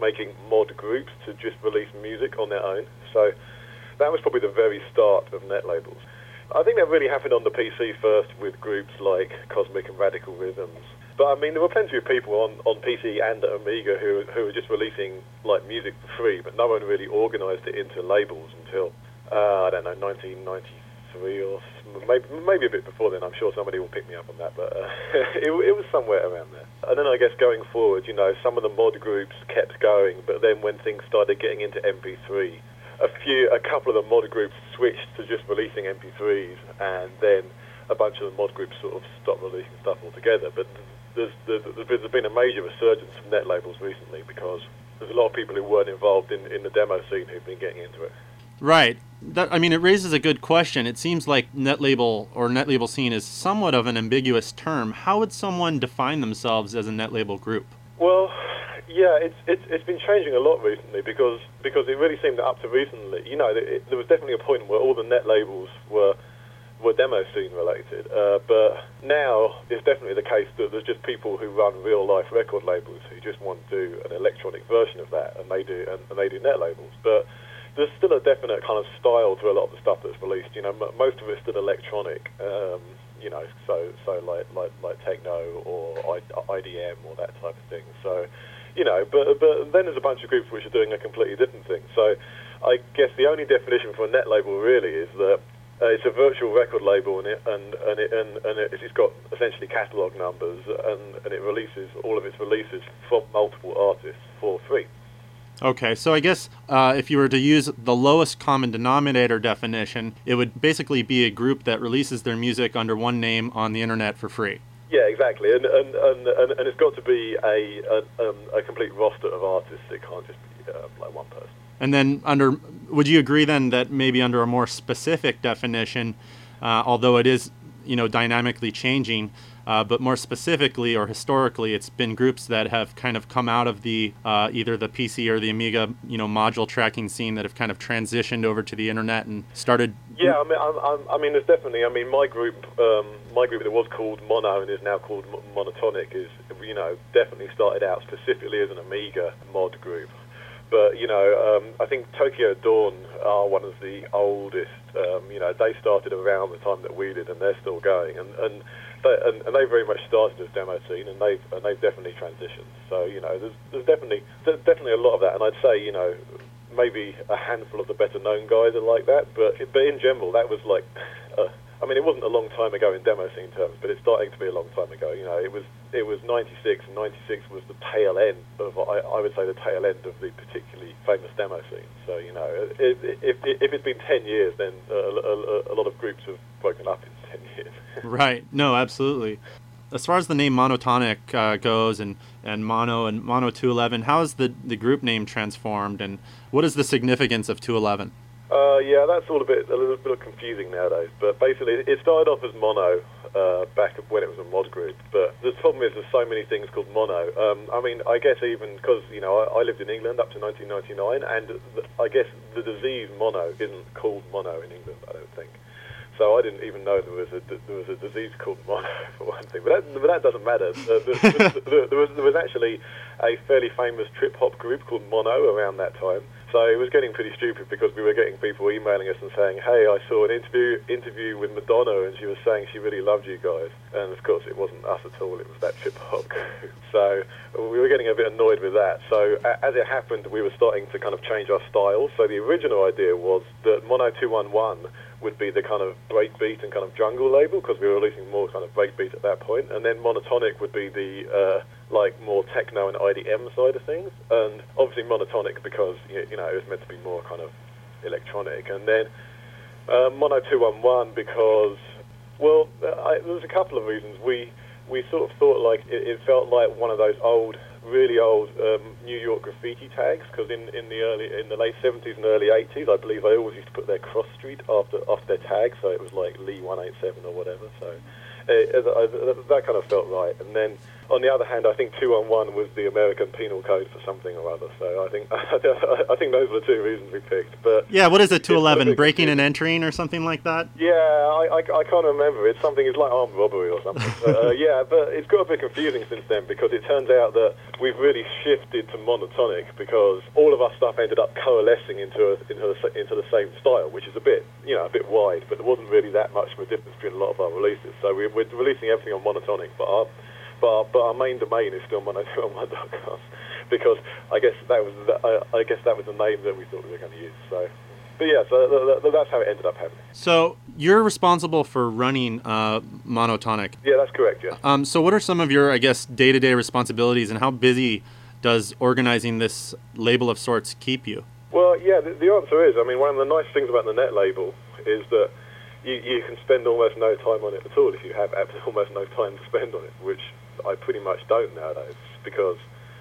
making mod groups to just release music on their own. So that was probably the very start of net labels. I think that really happened on the P C first with groups like Cosmic and Radical Rhythms. But I mean, there were plenty of people on, on P C and Amiga who who were just releasing like music for free, but no one really organised it into labels until uh, I don't know, nineteen ninety-three or maybe maybe a bit before then. I'm sure somebody will pick me up on that, but uh, it, it was somewhere around there. And then I guess going forward, you know, some of the mod groups kept going, but then when things started getting into M P three, a few, a couple of the mod groups switched to just releasing M P threes, and then a bunch of the mod groups sort of stopped releasing stuff altogether. But there's, there's, there's been a major resurgence of net labels recently because there's a lot of people who weren't involved in, in the demo scene who've been getting into it. Right. That, I mean, it raises a good question. It seems like net label or net label scene is somewhat of an ambiguous term. How would someone define themselves as a net label group? Well, yeah, it's it's it's been changing a lot recently because because it really seemed that up to recently, you know, it, there was definitely a point where all the net labels were were demo scene related, uh, but now it's definitely the case that there's just people who run real life record labels who just want to do an electronic version of that, and they do and, and they do net labels. But there's still a definite kind of style to a lot of the stuff that's released. You know, m- most of it's still electronic. Um, you know, so so like like like techno or I D M or that type of thing. So, you know, but but then there's a bunch of groups which are doing a completely different thing. So, I guess the only definition for a net label really is that uh, it's a virtual record label, and it and and it and, and it, it's got essentially catalog numbers, and and it releases all of its releases from multiple artists for free. Okay, so I guess uh, if you were to use the lowest common denominator definition, it would basically be a group that releases their music under one name on the internet for free. Yeah, exactly, and and, and, and, and it's got to be a a, um, a complete roster of artists. It can't just be uh, like one person. And then under, would you agree then that maybe under a more specific definition, uh, although it is, you know, dynamically changing, uh, but more specifically or historically, it's been groups that have kind of come out of the uh, either the P C or the Amiga, you know, module tracking scene that have kind of transitioned over to the internet and started. Yeah, I mean, I'm, I'm, I mean, there's definitely. I mean, my group, um, my group that was called Mono and is now called Monotonic, is, you know, definitely started out specifically as an Amiga mod group. But, you know, um, I think Tokyo Dawn are one of the oldest. Um, you know, they started around the time that we did, and they're still going. And and they, and, and they very much started as demo scene, and they've and they've definitely transitioned. So, you know, there's there's definitely there's definitely a lot of that. And I'd say, you know, maybe a handful of the better known guys are like that. But but in general, that was like, uh, I mean, it wasn't a long time ago in demo scene terms, but it's starting to be a long time ago. You know, it was it was ninety-six, and ninety-six was the tail end of, I, I would say, the tail end of the particularly famous demo scene. So, you know, if, if, if it's been ten years, then a, a, a lot of groups have broken up in ten years. Right. No, absolutely. As far as the name Monotonic uh, goes, and, and Mono and Mono two eleven, how is the, the group name transformed, and what is the significance of two eleven? Uh, yeah, that's all a bit a little bit confusing nowadays. But basically, it started off as Mono uh, back when it was a mod group. But the problem is, there's so many things called Mono. Um, I mean, I guess even because you know I, I lived in England up to nineteen ninety-nine, and the, I guess the disease Mono isn't called Mono in England, I don't think. So I didn't even know there was a there was a disease called Mono for one thing. But that, but that doesn't matter. Uh, there, there, there was there was actually a fairly famous trip hop group called Mono around that time. So it was getting pretty stupid because we were getting people emailing us and saying, "Hey, I saw an interview interview with Madonna, and she was saying she really loved you guys." And of course, it wasn't us at all; it was that trip hop group. So we were getting a bit annoyed with that. So as it happened, we were starting to kind of change our style. So the original idea was that Mono two eleven would be the kind of breakbeat and kind of jungle label because we were releasing more kind of breakbeat at that point, and then Monotonic would be the uh, like more techno and I D M side of things, and obviously Monotonic because you know it was meant to be more kind of electronic, and then uh, Mono two eleven because well I, there was a couple of reasons. We we sort of thought like it, it felt like one of those old. really old um, New York graffiti tags, because in, in the early in the late seventies and early eighties, I believe they always used to put their cross street after after their tag, so it was like Lee one eighty-seven or whatever. So it, it, it, that kind of felt right. And then on the other hand, I think two one one was the American penal code for something or other. So I think I think those were the two reasons we picked. But yeah, what is it? two eleven, breaking and entering or something like that? Yeah, I, I, I can't remember. It's something. It's like armed robbery or something. but, uh, yeah, but it's got a bit confusing since then because it turns out that we've really shifted to monotonic because all of our stuff ended up coalescing into a, into the, into the same style, which is a bit you know a bit wide, but there wasn't really that much of a difference between a lot of our releases. So we, we're releasing everything on monotonic, but our But, but our main domain is still mono two one one dot com because I guess that was the, I, I guess that was the name that we thought we were going to use. So, but yeah, so th th that's how it ended up happening. So you're responsible for running uh, Monotonic. Yeah, that's correct. Yeah. Um, so what are some of your, I guess, day-to-day responsibilities, and how busy does organizing this label of sorts keep you? Well, yeah, the, the answer is, I mean, one of the nice things about the Net label is that you, you can spend almost no time on it at all if you have almost no time to spend on it, which I pretty much don't nowadays because,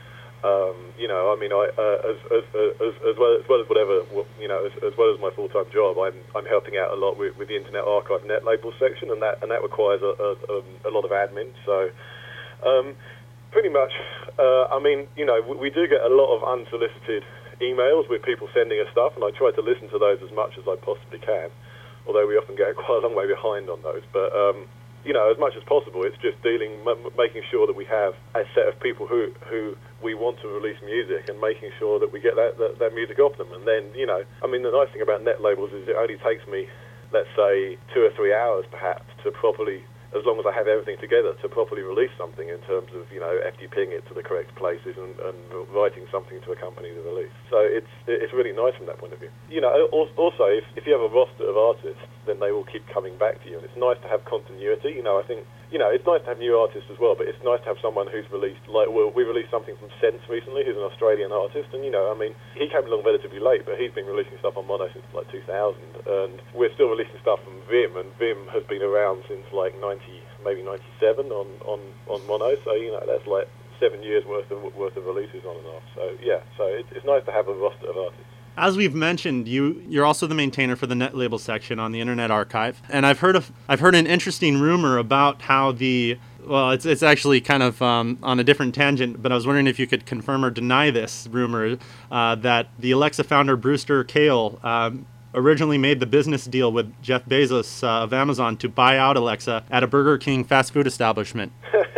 um, you know, I mean, I uh, as, as, as, as, well, as well as whatever, you know, as, as well as my full-time job, I'm, I'm helping out a lot with, with the Internet Archive Net label section, and that and that requires a, a, a lot of admin. So, um, pretty much, uh, I mean, you know, we, we do get a lot of unsolicited emails with people sending us stuff, and I try to listen to those as much as I possibly can, although we often get quite a long way behind on those. But, um, you know, as much as possible, it's just dealing, m making sure that we have a set of people who, who we want to release music and making sure that we get that, that, that music off them. And then, you know, I mean, the nice thing about net labels is it only takes me, let's say, two or three hours perhaps to properly, as long as I have everything together, to properly release something in terms of, you know, F T P-ing it to the correct places and, and writing something to accompany the release. So it's it's really nice from that point of view. You know, also, if, if you have a roster of artists, then they will keep coming back to you, and it's nice to have continuity. You know, I think, you know, it's nice to have new artists as well, but it's nice to have someone who's released, like, well, we released something from Sense recently, who's an Australian artist, and, you know, I mean, he came along relatively late, but he's been releasing stuff on Mono since, like, two thousand, and we're still releasing stuff from Vim, and Vim has been around since, like, ninety, maybe ninety-seven on, on, on Mono, so, you know, that's, like, seven years worth of, worth of releases on and off. So, yeah, so it, it's nice to have a roster of artists. As we've mentioned, you you're also the maintainer for the net label section on the Internet Archive, and I've heard of I've heard an interesting rumor about how the well, it's it's actually kind of um, on a different tangent, but I was wondering if you could confirm or deny this rumor uh, that the Alexa founder Brewster Kahle um, originally made the business deal with Jeff Bezos uh, of Amazon to buy out Alexa at a Burger King fast food establishment.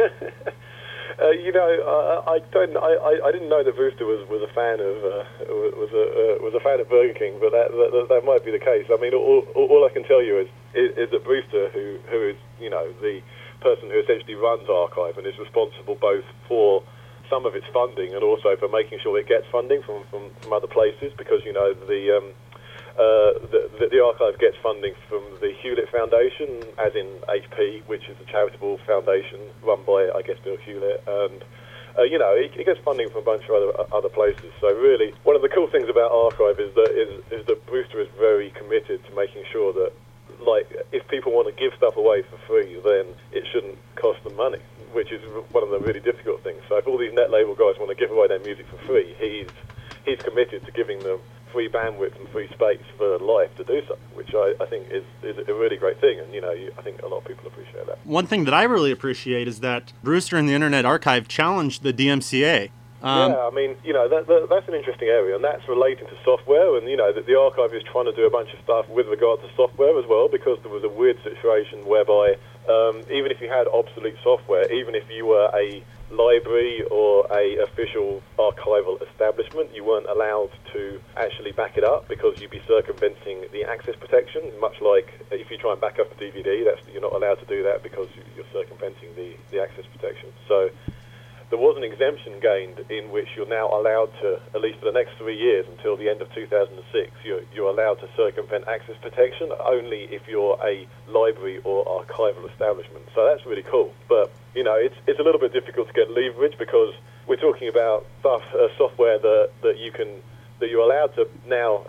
Uh, you know, uh, I don't. I, I didn't know that Brewster was, was a fan of uh, was a uh, was a fan of Burger King, but that, that that might be the case. I mean, all, all, all I can tell you is, is is that Brewster, who who is you know the person who essentially runs Archive and is responsible both for some of its funding and also for making sure it gets funding from from, from other places, because you know the. Um, Uh, the, the, the Archive gets funding from the Hewlett Foundation, as in H P, which is a charitable foundation run by, I guess, Bill Hewlett, and uh, you know, it, it gets funding from a bunch of other other places. So really, one of the cool things about Archive is that is, is that Brewster is very committed to making sure that, like, if people want to give stuff away for free, then it shouldn't cost them money, which is one of the really difficult things. So if all these net label guys want to give away their music for free, he's he's committed to giving them free bandwidth and free space for life to do something, which I, I think is, is a really great thing, and you know, you, I think a lot of people appreciate that. One thing that I really appreciate is that Brewster and the Internet Archive challenged the D M C A. Um, yeah, I mean, you know, that, that, that's an interesting area, and that's relating to software, and you know, the, the Archive is trying to do a bunch of stuff with regard to software as well, because there was a weird situation whereby um, even if you had obsolete software, even if you were a library or a official archival establishment, you weren't allowed to actually back it up because you'd be circumventing the access protection, much like if you try and back up a D V D, that's, you're not allowed to do that because you're circumventing the, the access protection. So there was an exemption gained in which you're now allowed to, at least for the next three years until the end of two thousand six, you're, you're allowed to circumvent access protection only if you're a library or archival establishment. So that's really cool. But, you know, it's, it's a little bit difficult to get leverage because we're talking about stuff, uh, software that, that you can, that you're allowed to now uh,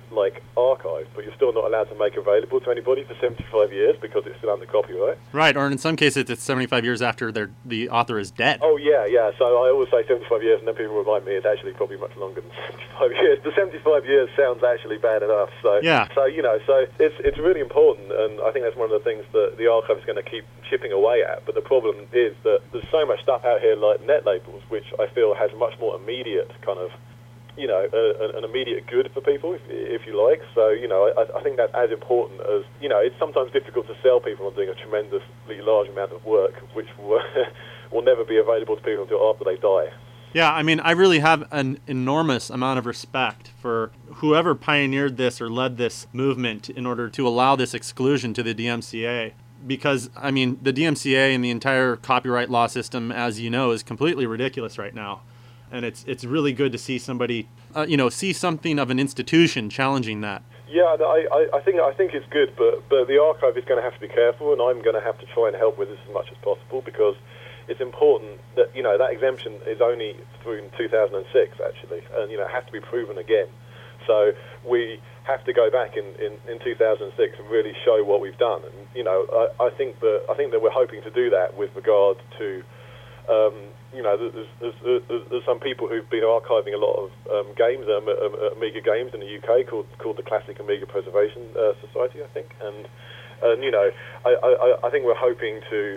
like archived, but you're still not allowed to make available to anybody for seventy-five years because it's still under copyright. Right, or in some cases it's seventy-five years after they're, the author is dead. Oh yeah, yeah. So I always say seventy-five years, and then people remind me it's actually probably much longer than seventy-five years. The seventy-five years sounds actually bad enough. So yeah. So you know, so it's it's really important, and I think that's one of the things that the archive is going to keep chipping away at. But the problem is that there's so much stuff out here like net labels, which I feel has much more immediate kind of, you know, a, an immediate good for people, if, if you like. So, you know, I, I think that's as important as, you know, it's sometimes difficult to sell people on doing a tremendously large amount of work, which will, will never be available to people until after they die. Yeah, I mean, I really have an enormous amount of respect for whoever pioneered this or led this movement in order to allow this exclusion to the D M C A. Because, I mean, the D M C A and the entire copyright law system, as you know, is completely ridiculous right now. And it's it's really good to see somebody, uh, you know, see something of an institution challenging that. Yeah, I, I, I think I think it's good, but but the archive is going to have to be careful, and I'm going to have to try and help with this as much as possible, because it's important that, you know, that exemption is only through two thousand six actually, and you know, it has to be proven again. So we have to go back in, in, in two thousand six and really show what we've done. And you know, I, I think that I think that we're hoping to do that with regard to. Um, you know, there's, there's, there's, there's some people who've been archiving a lot of um, games, um, um, Amiga games in the U K called called the Classic Amiga Preservation uh, Society, I think. And and you know, I, I, I think we're hoping to,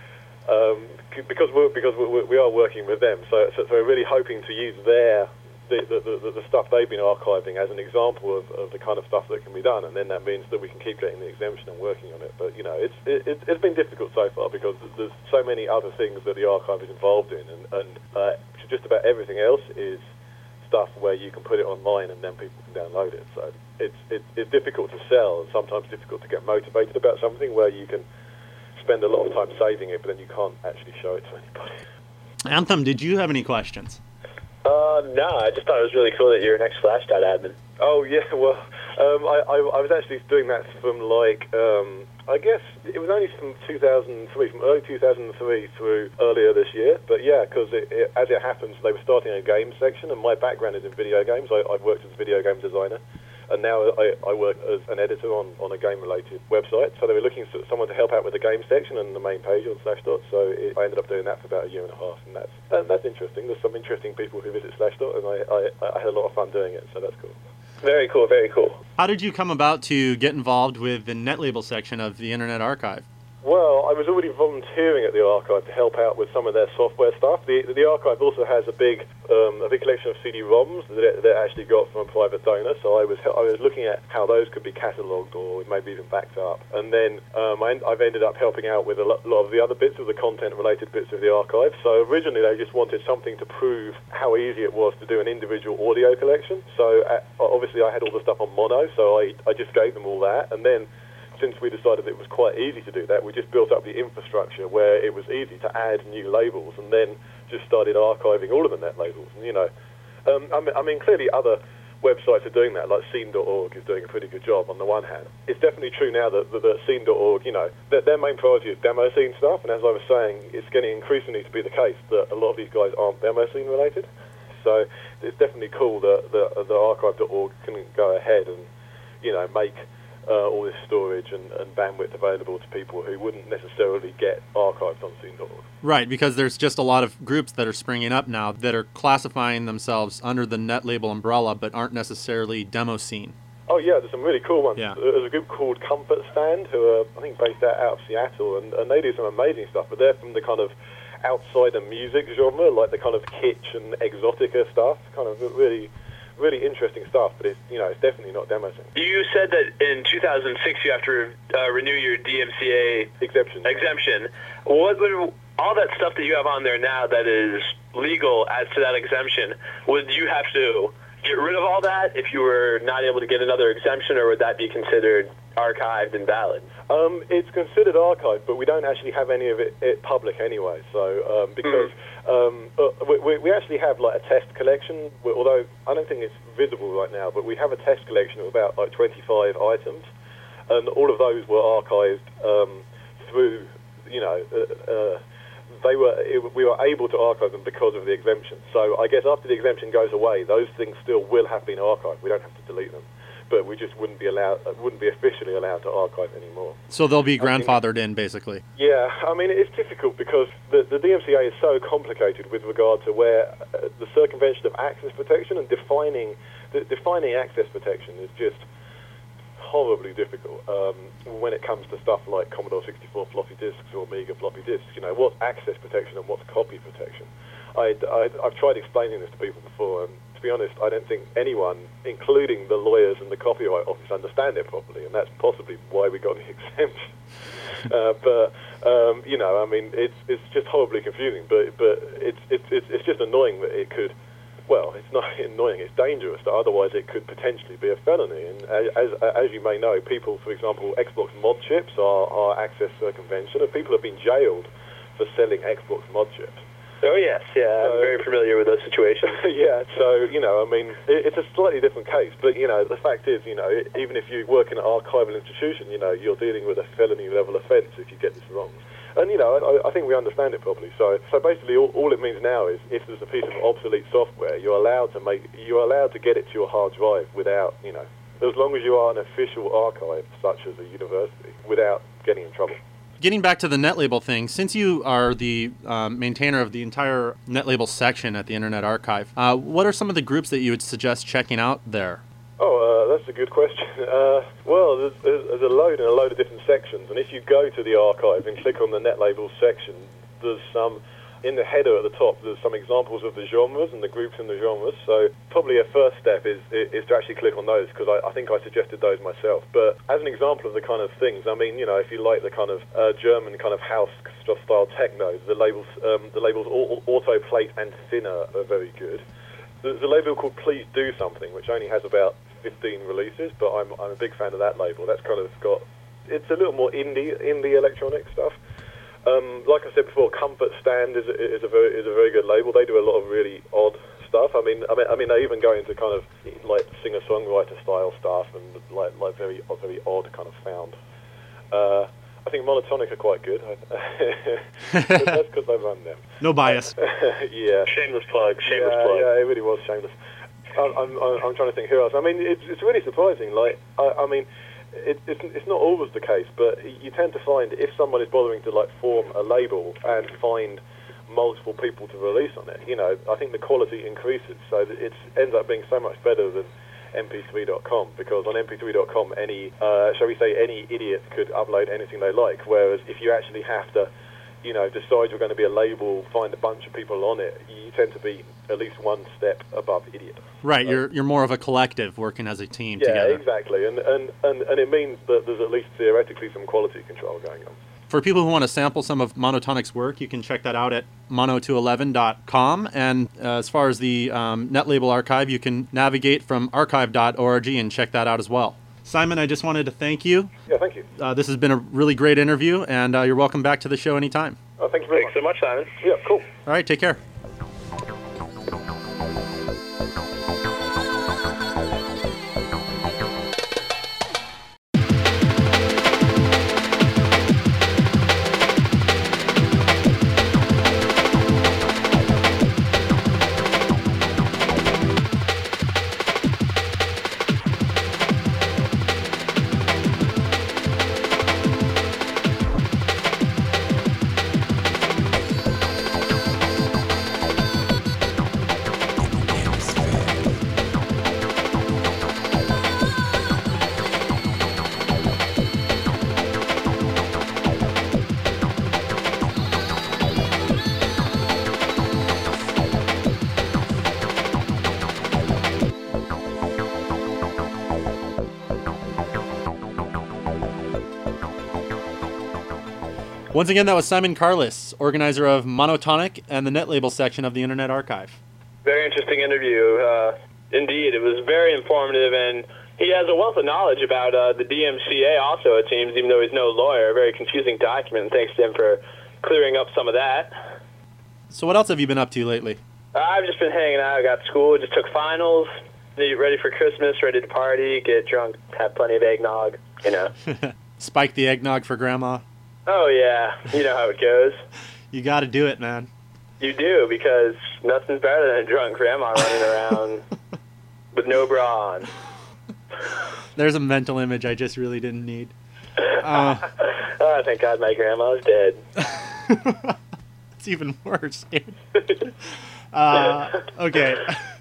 um, because we're because we're, we are working with them, so, so we're really hoping to use their the the, the the stuff they've been archiving as an example of, of the kind of stuff that can be done, and then that means that we can keep getting the exemption and working on it. But you know, it's it, it's been difficult so far because there's so many other things that the archive is involved in, and and uh, just about everything else is stuff where you can put it online and then people can download it. So it's it, it's difficult to sell, and sometimes difficult to get motivated about something where you can spend a lot of time saving it, but then you can't actually show it to anybody. Anthem, did you have any questions? Uh, no, I just thought it was really cool that you're an ex-Slashdot admin. Oh, yeah, well, um, I, I, I was actually doing that from, like, um, I guess it was only from two thousand three, from early two thousand three through earlier this year. But, yeah, because it, it, as it happens, they were starting a game section, and my background is in video games. I, I've worked as a video game designer, and now I, I work as an editor on, on a game-related website. So they were looking for someone to help out with the game section and the main page on Slashdot. So it, I ended up doing that for about a year and a half, and that's that, that's interesting. There's some interesting people who visit Slashdot, and I, I, I had a lot of fun doing it, so that's cool. Very cool, very cool. How did you come about to get involved with the NetLabel section of the Internet Archive? Well, I was already volunteering at the archive to help out with some of their software stuff. The the archive also has a big um, a big collection of C D ROMs that it, that it actually got from a private donor. So I was I was looking at how those could be catalogued or maybe even backed up. And then um, I, I've ended up helping out with a lot, lot of the other bits of the content-related bits of the archive. So originally they just wanted something to prove how easy it was to do an individual audio collection. So uh, obviously I had all the stuff on mono, so I I just gave them all that, and then since we decided it was quite easy to do that, we just built up the infrastructure where it was easy to add new labels, and then just started archiving all of the net labels. And you know, um, I, mean, I mean, clearly other websites are doing that, like scene dot org is doing a pretty good job on the one hand. It's definitely true now that, that, that scene dot org, you know, their, their main priority is demo scene stuff, and as I was saying, it's getting increasingly to be the case that a lot of these guys aren't demo scene related. So it's definitely cool that the, the archive dot org can go ahead and, you know, make Uh, all this storage and, and bandwidth available to people who wouldn't necessarily get archived on scene dot org. Right, because there's just a lot of groups that are springing up now that are classifying themselves under the NetLabel umbrella but aren't necessarily demo scene. Oh yeah, there's some really cool ones. Yeah. There's a group called Comfort Stand who are, I think, based out, out of Seattle, and, and they do some amazing stuff, but they're from the kind of outsider music genre, like the kind of kitsch and exotica stuff, kind of really... really interesting stuff, but it's, you know, it's definitely not demo scene. You said that in two thousand six you have to uh, renew your D M C A exemption. Exemption. What would all that stuff that you have on there now that is legal as to that exemption? Would you have to get rid of all that if you were not able to get another exemption, or would that be considered archived and valid? Um, it's considered archived, but we don't actually have any of it, it public anyway. So um, because mm. um, uh, we, we actually have like a test collection, although I don't think it's visible right now, but we have a test collection of about like twenty-five items, and all of those were archived um, through, you know, uh, uh, they were it, we were able to archive them because of the exemption. So I guess after the exemption goes away, those things still will have been archived. We don't have to delete them. but we just wouldn't be allowed, uh, wouldn't be officially allowed to archive anymore. So they'll be I mean, grandfathered in, basically. Yeah, I mean, it's difficult because the, the D M C A is so complicated with regard to where uh, the circumvention of access protection and defining the, defining access protection is just horribly difficult um, when it comes to stuff like Commodore sixty-four floppy disks or Amiga floppy disks. You know, what's access protection and what's copy protection? I, I, I've tried explaining this to people before, and to be honest, I don't think anyone, including the lawyers and the Copyright Office, understand it properly, and that's possibly why we got the exemption. uh, but um, you know, I mean, it's it's just horribly confusing. But but it's it's it's, it's just annoying that it could. Well, it's not annoying, it's dangerous, that otherwise it could potentially be a felony. And as, as you may know, people, for example, Xbox mod chips are, are access circumvention, and people have been jailed for selling Xbox mod chips. Oh, yes, yeah, So- I'm very familiar with those situations. Yeah, so, you know, I mean, it, it's a slightly different case, but, you know, the fact is, you know, even if you work in an archival institution, you know, you're dealing with a felony-level offence if you get this wrong. And, you know, I, I think we understand it properly. So so basically all, all it means now is if there's a piece of obsolete software, you're allowed to make, you're allowed to get it to your hard drive without, you know, as long as you are an official archive, such as a university, without getting in trouble. Getting back to the NetLabel thing, since you are the um, maintainer of the entire NetLabel section at the Internet Archive, uh, what are some of the groups that you would suggest checking out there? Oh, uh, that's a good question. Uh, well, there's, there's, there's a load and a load of different sections, and if you go to the archive and click on the NetLabel section, there's some, in the header at the top, there's some examples of the genres and the groups in the genres, so probably a first step is is to actually click on those, because I, I think I suggested those myself. But as an example of the kind of things, I mean, you know, if you like the kind of uh, German kind of house-style techno, the labels, um, the labels Autoplate and Thinner are very good. There's a label called Please Do Something, which only has about fifteen releases, but I'm I'm a big fan of that label. That's kind of got, it's a little more indie indie electronic stuff. Um, like I said before, Comfort Stand is a, is a very is a very good label. They do a lot of really odd stuff. I mean, I mean, I mean, they even go into kind of like singer-songwriter style stuff and like like very very odd kind of sound. Uh, I think Monotonic are quite good. That's because I run them. No bias. Yeah. Shameless plug, shameless yeah, plug. Yeah, it really was shameless. I'm, I'm, I'm trying to think who else. I mean, it's, it's really surprising. Like, I, I mean, it, it's, it's not always the case, but you tend to find if someone is bothering to like form a label and find multiple people to release on it, you know, I think the quality increases. So that it ends up being so much better than M P three dot com, because on M P three dot com, any, uh, shall we say, any idiot could upload anything they like. Whereas if you actually have to, you know, decide you're going to be a label, find a bunch of people on it, you tend to be at least one step above idiot. Right, you're you're more of a collective working as a team Yeah, together. exactly, and, and, and, and it means that there's at least theoretically some quality control going on. For people who want to sample some of Monotonic's work, you can check that out at mono two eleven dot com. And uh, as far as the um, NetLabel archive, you can navigate from archive dot org and check that out as well. Simon, I just wanted to thank you. Yeah, thank you. Uh, this has been a really great interview, and uh, you're welcome back to the show anytime. Oh, thank you very Thanks so much, Simon. Yeah, cool. All right, take care. Once again, that was Simon Carlis, organizer of Monotonic and the NetLabel section of the Internet Archive. Very interesting interview. Uh, indeed, it was very informative, and he has a wealth of knowledge about uh, the D M C A also, it seems, even though he's no lawyer. A very confusing document. Thanks to him for clearing up some of that. So what else have you been up to lately? Uh, I've just been hanging out. I got school, just took finals, ready for Christmas, ready to party, get drunk, have plenty of eggnog, you know. Spike the eggnog for Grandma. Oh, yeah. You know how it goes. You got to do it, man. You do, because nothing's better than a drunk grandma running around with no bra on. There's a mental image I just really didn't need. Uh, oh, thank God my grandma's dead. It's even worse, dude. Uh, okay.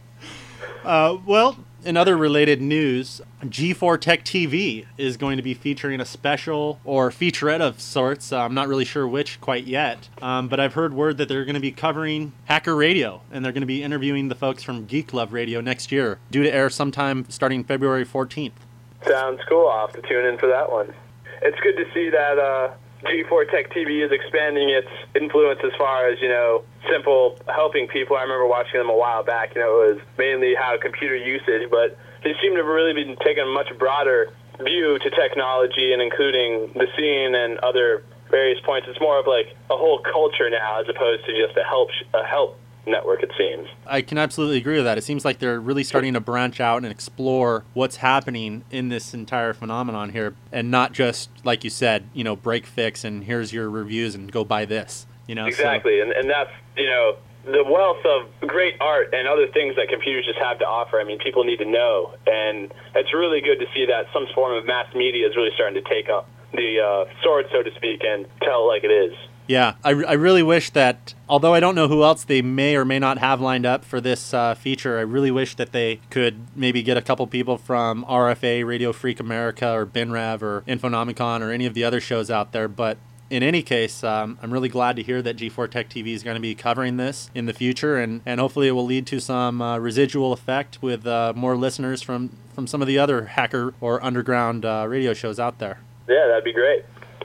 Uh, well, in other related news, G four Tech T V is going to be featuring a special or featurette of sorts. Uh, I'm not really sure which quite yet, um, but I've heard word that they're going to be covering Hacker Radio, and they're going to be interviewing the folks from Geek Love Radio next year, due to air sometime starting February fourteenth. Sounds cool. I'll have to tune in for that one. It's good to see that uh, G four Tech T V is expanding its influence as far as, you know, simple helping people. I remember watching them a while back. You know, it was mainly how computer usage, but they seem to have really been taking a much broader view to technology and including the scene and other various points. It's more of like a whole culture now as opposed to just a help a help network, it seems. I can absolutely agree with that. It seems like they're really starting to branch out and explore what's happening in this entire phenomenon here, and not just, like you said, you know, break fix and here's your reviews and go buy this. You know, exactly, so. and and that's, you know, the wealth of great art and other things that computers just have to offer. I mean, people need to know, and it's really good to see that some form of mass media is really starting to take up the uh, sword, so to speak, and tell it like it is. Yeah, I, I really wish that, although I don't know who else they may or may not have lined up for this uh, feature, I really wish that they could maybe get a couple people from R F A, Radio Freak America, or BinRev, or Infonomicon, or any of the other shows out there. But in any case, um, I'm really glad to hear that G four Tech T V is going to be covering this in the future, and, and hopefully it will lead to some uh, residual effect with uh, more listeners from, from some of the other hacker or underground uh, radio shows out there. Yeah, that'd be great.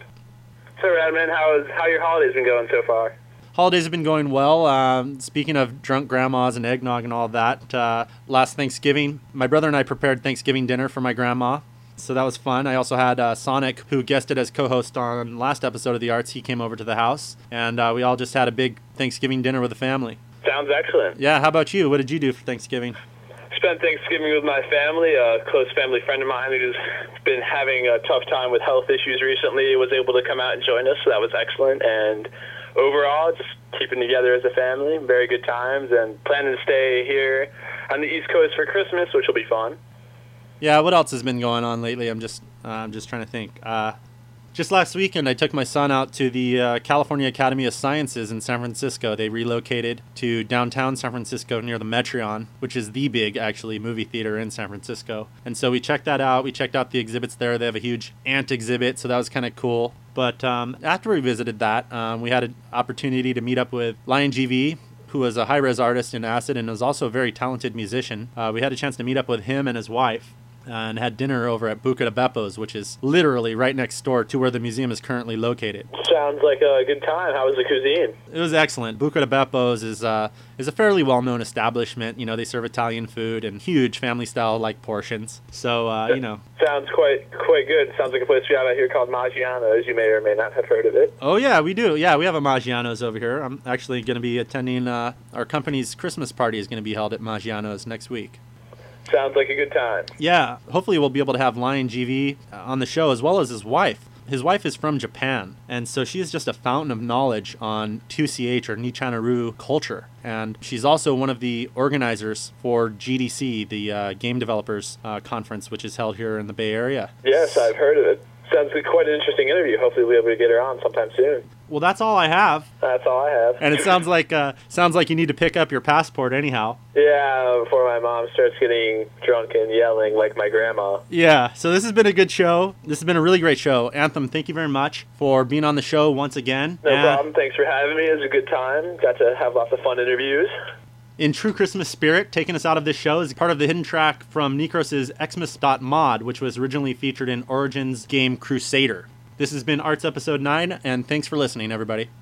So, Radman, how is how your holidays been going so far? Holidays have been going well. Um, speaking of drunk grandmas and eggnog and all that, uh, last Thanksgiving, my brother and I prepared Thanksgiving dinner for my grandma, so that was fun. I also had uh, Sonic, who guested as co-host on last episode of The Arts. He came over to the house, and uh, we all just had a big Thanksgiving dinner with the family. Sounds excellent. Yeah, how about you? What did you do for Thanksgiving? Spent Thanksgiving with my family. A close family friend of mine who's been having a tough time with health issues recently was able to come out and join us, so that was excellent. And overall, just keeping together as a family, very good times, and planning to stay here on the East Coast for Christmas, which will be fun. Yeah, what else has been going on lately? I'm just, uh, I'm just trying to think. Uh, just last weekend, I took my son out to the uh, California Academy of Sciences in San Francisco. They relocated to downtown San Francisco near the Metreon, which is the big, actually, movie theater in San Francisco. And so we checked that out. We checked out the exhibits there. They have a huge ant exhibit, so that was kind of cool. But um, after we visited that, um, we had an opportunity to meet up with Lion G V, who was a high-res artist in Acid and was also a very talented musician. Uh, we had a chance to meet up with him and his wife, and had dinner over at Buca de Beppo's, which is literally right next door to where the museum is currently located. Sounds like a good time. How was the cuisine? It was excellent. Buca de Beppo's is uh, is a fairly well-known establishment. You know, they serve Italian food and huge family-style like portions. So, uh, you know. Sounds quite quite good. Sounds like a place we have out here called Maggiano's. You may or may not have heard of it. Oh, yeah, we do. Yeah, we have a Maggiano's over here. I'm actually going to be attending, uh, our company's Christmas party is going to be held at Maggiano's next week. Sounds like a good time. Yeah, hopefully we'll be able to have Lion G V on the show, as well as his wife. His wife is from Japan, and so she is just a fountain of knowledge on two C H or Nichanaru culture. And she's also one of the organizers for G D C, the uh, Game Developers uh, Conference, which is held here in the Bay Area. Yes, I've heard of it. Sounds like quite an interesting interview. Hopefully we'll be able to get her on sometime soon. Well, that's all I have. That's all I have. And it sounds like uh, sounds like you need to pick up your passport anyhow. Yeah, before my mom starts getting drunk and yelling like my grandma. Yeah, so this has been a good show. This has been a really great show. Anthem, thank you very much for being on the show once again. No and problem. Thanks for having me. It was a good time. Got to have lots of fun interviews. In true Christmas spirit, taking us out of this show is part of the hidden track from Necros' Xmas dot mod, which was originally featured in Origin's game Crusader. This has been Arts Episode nine, and thanks for listening, everybody.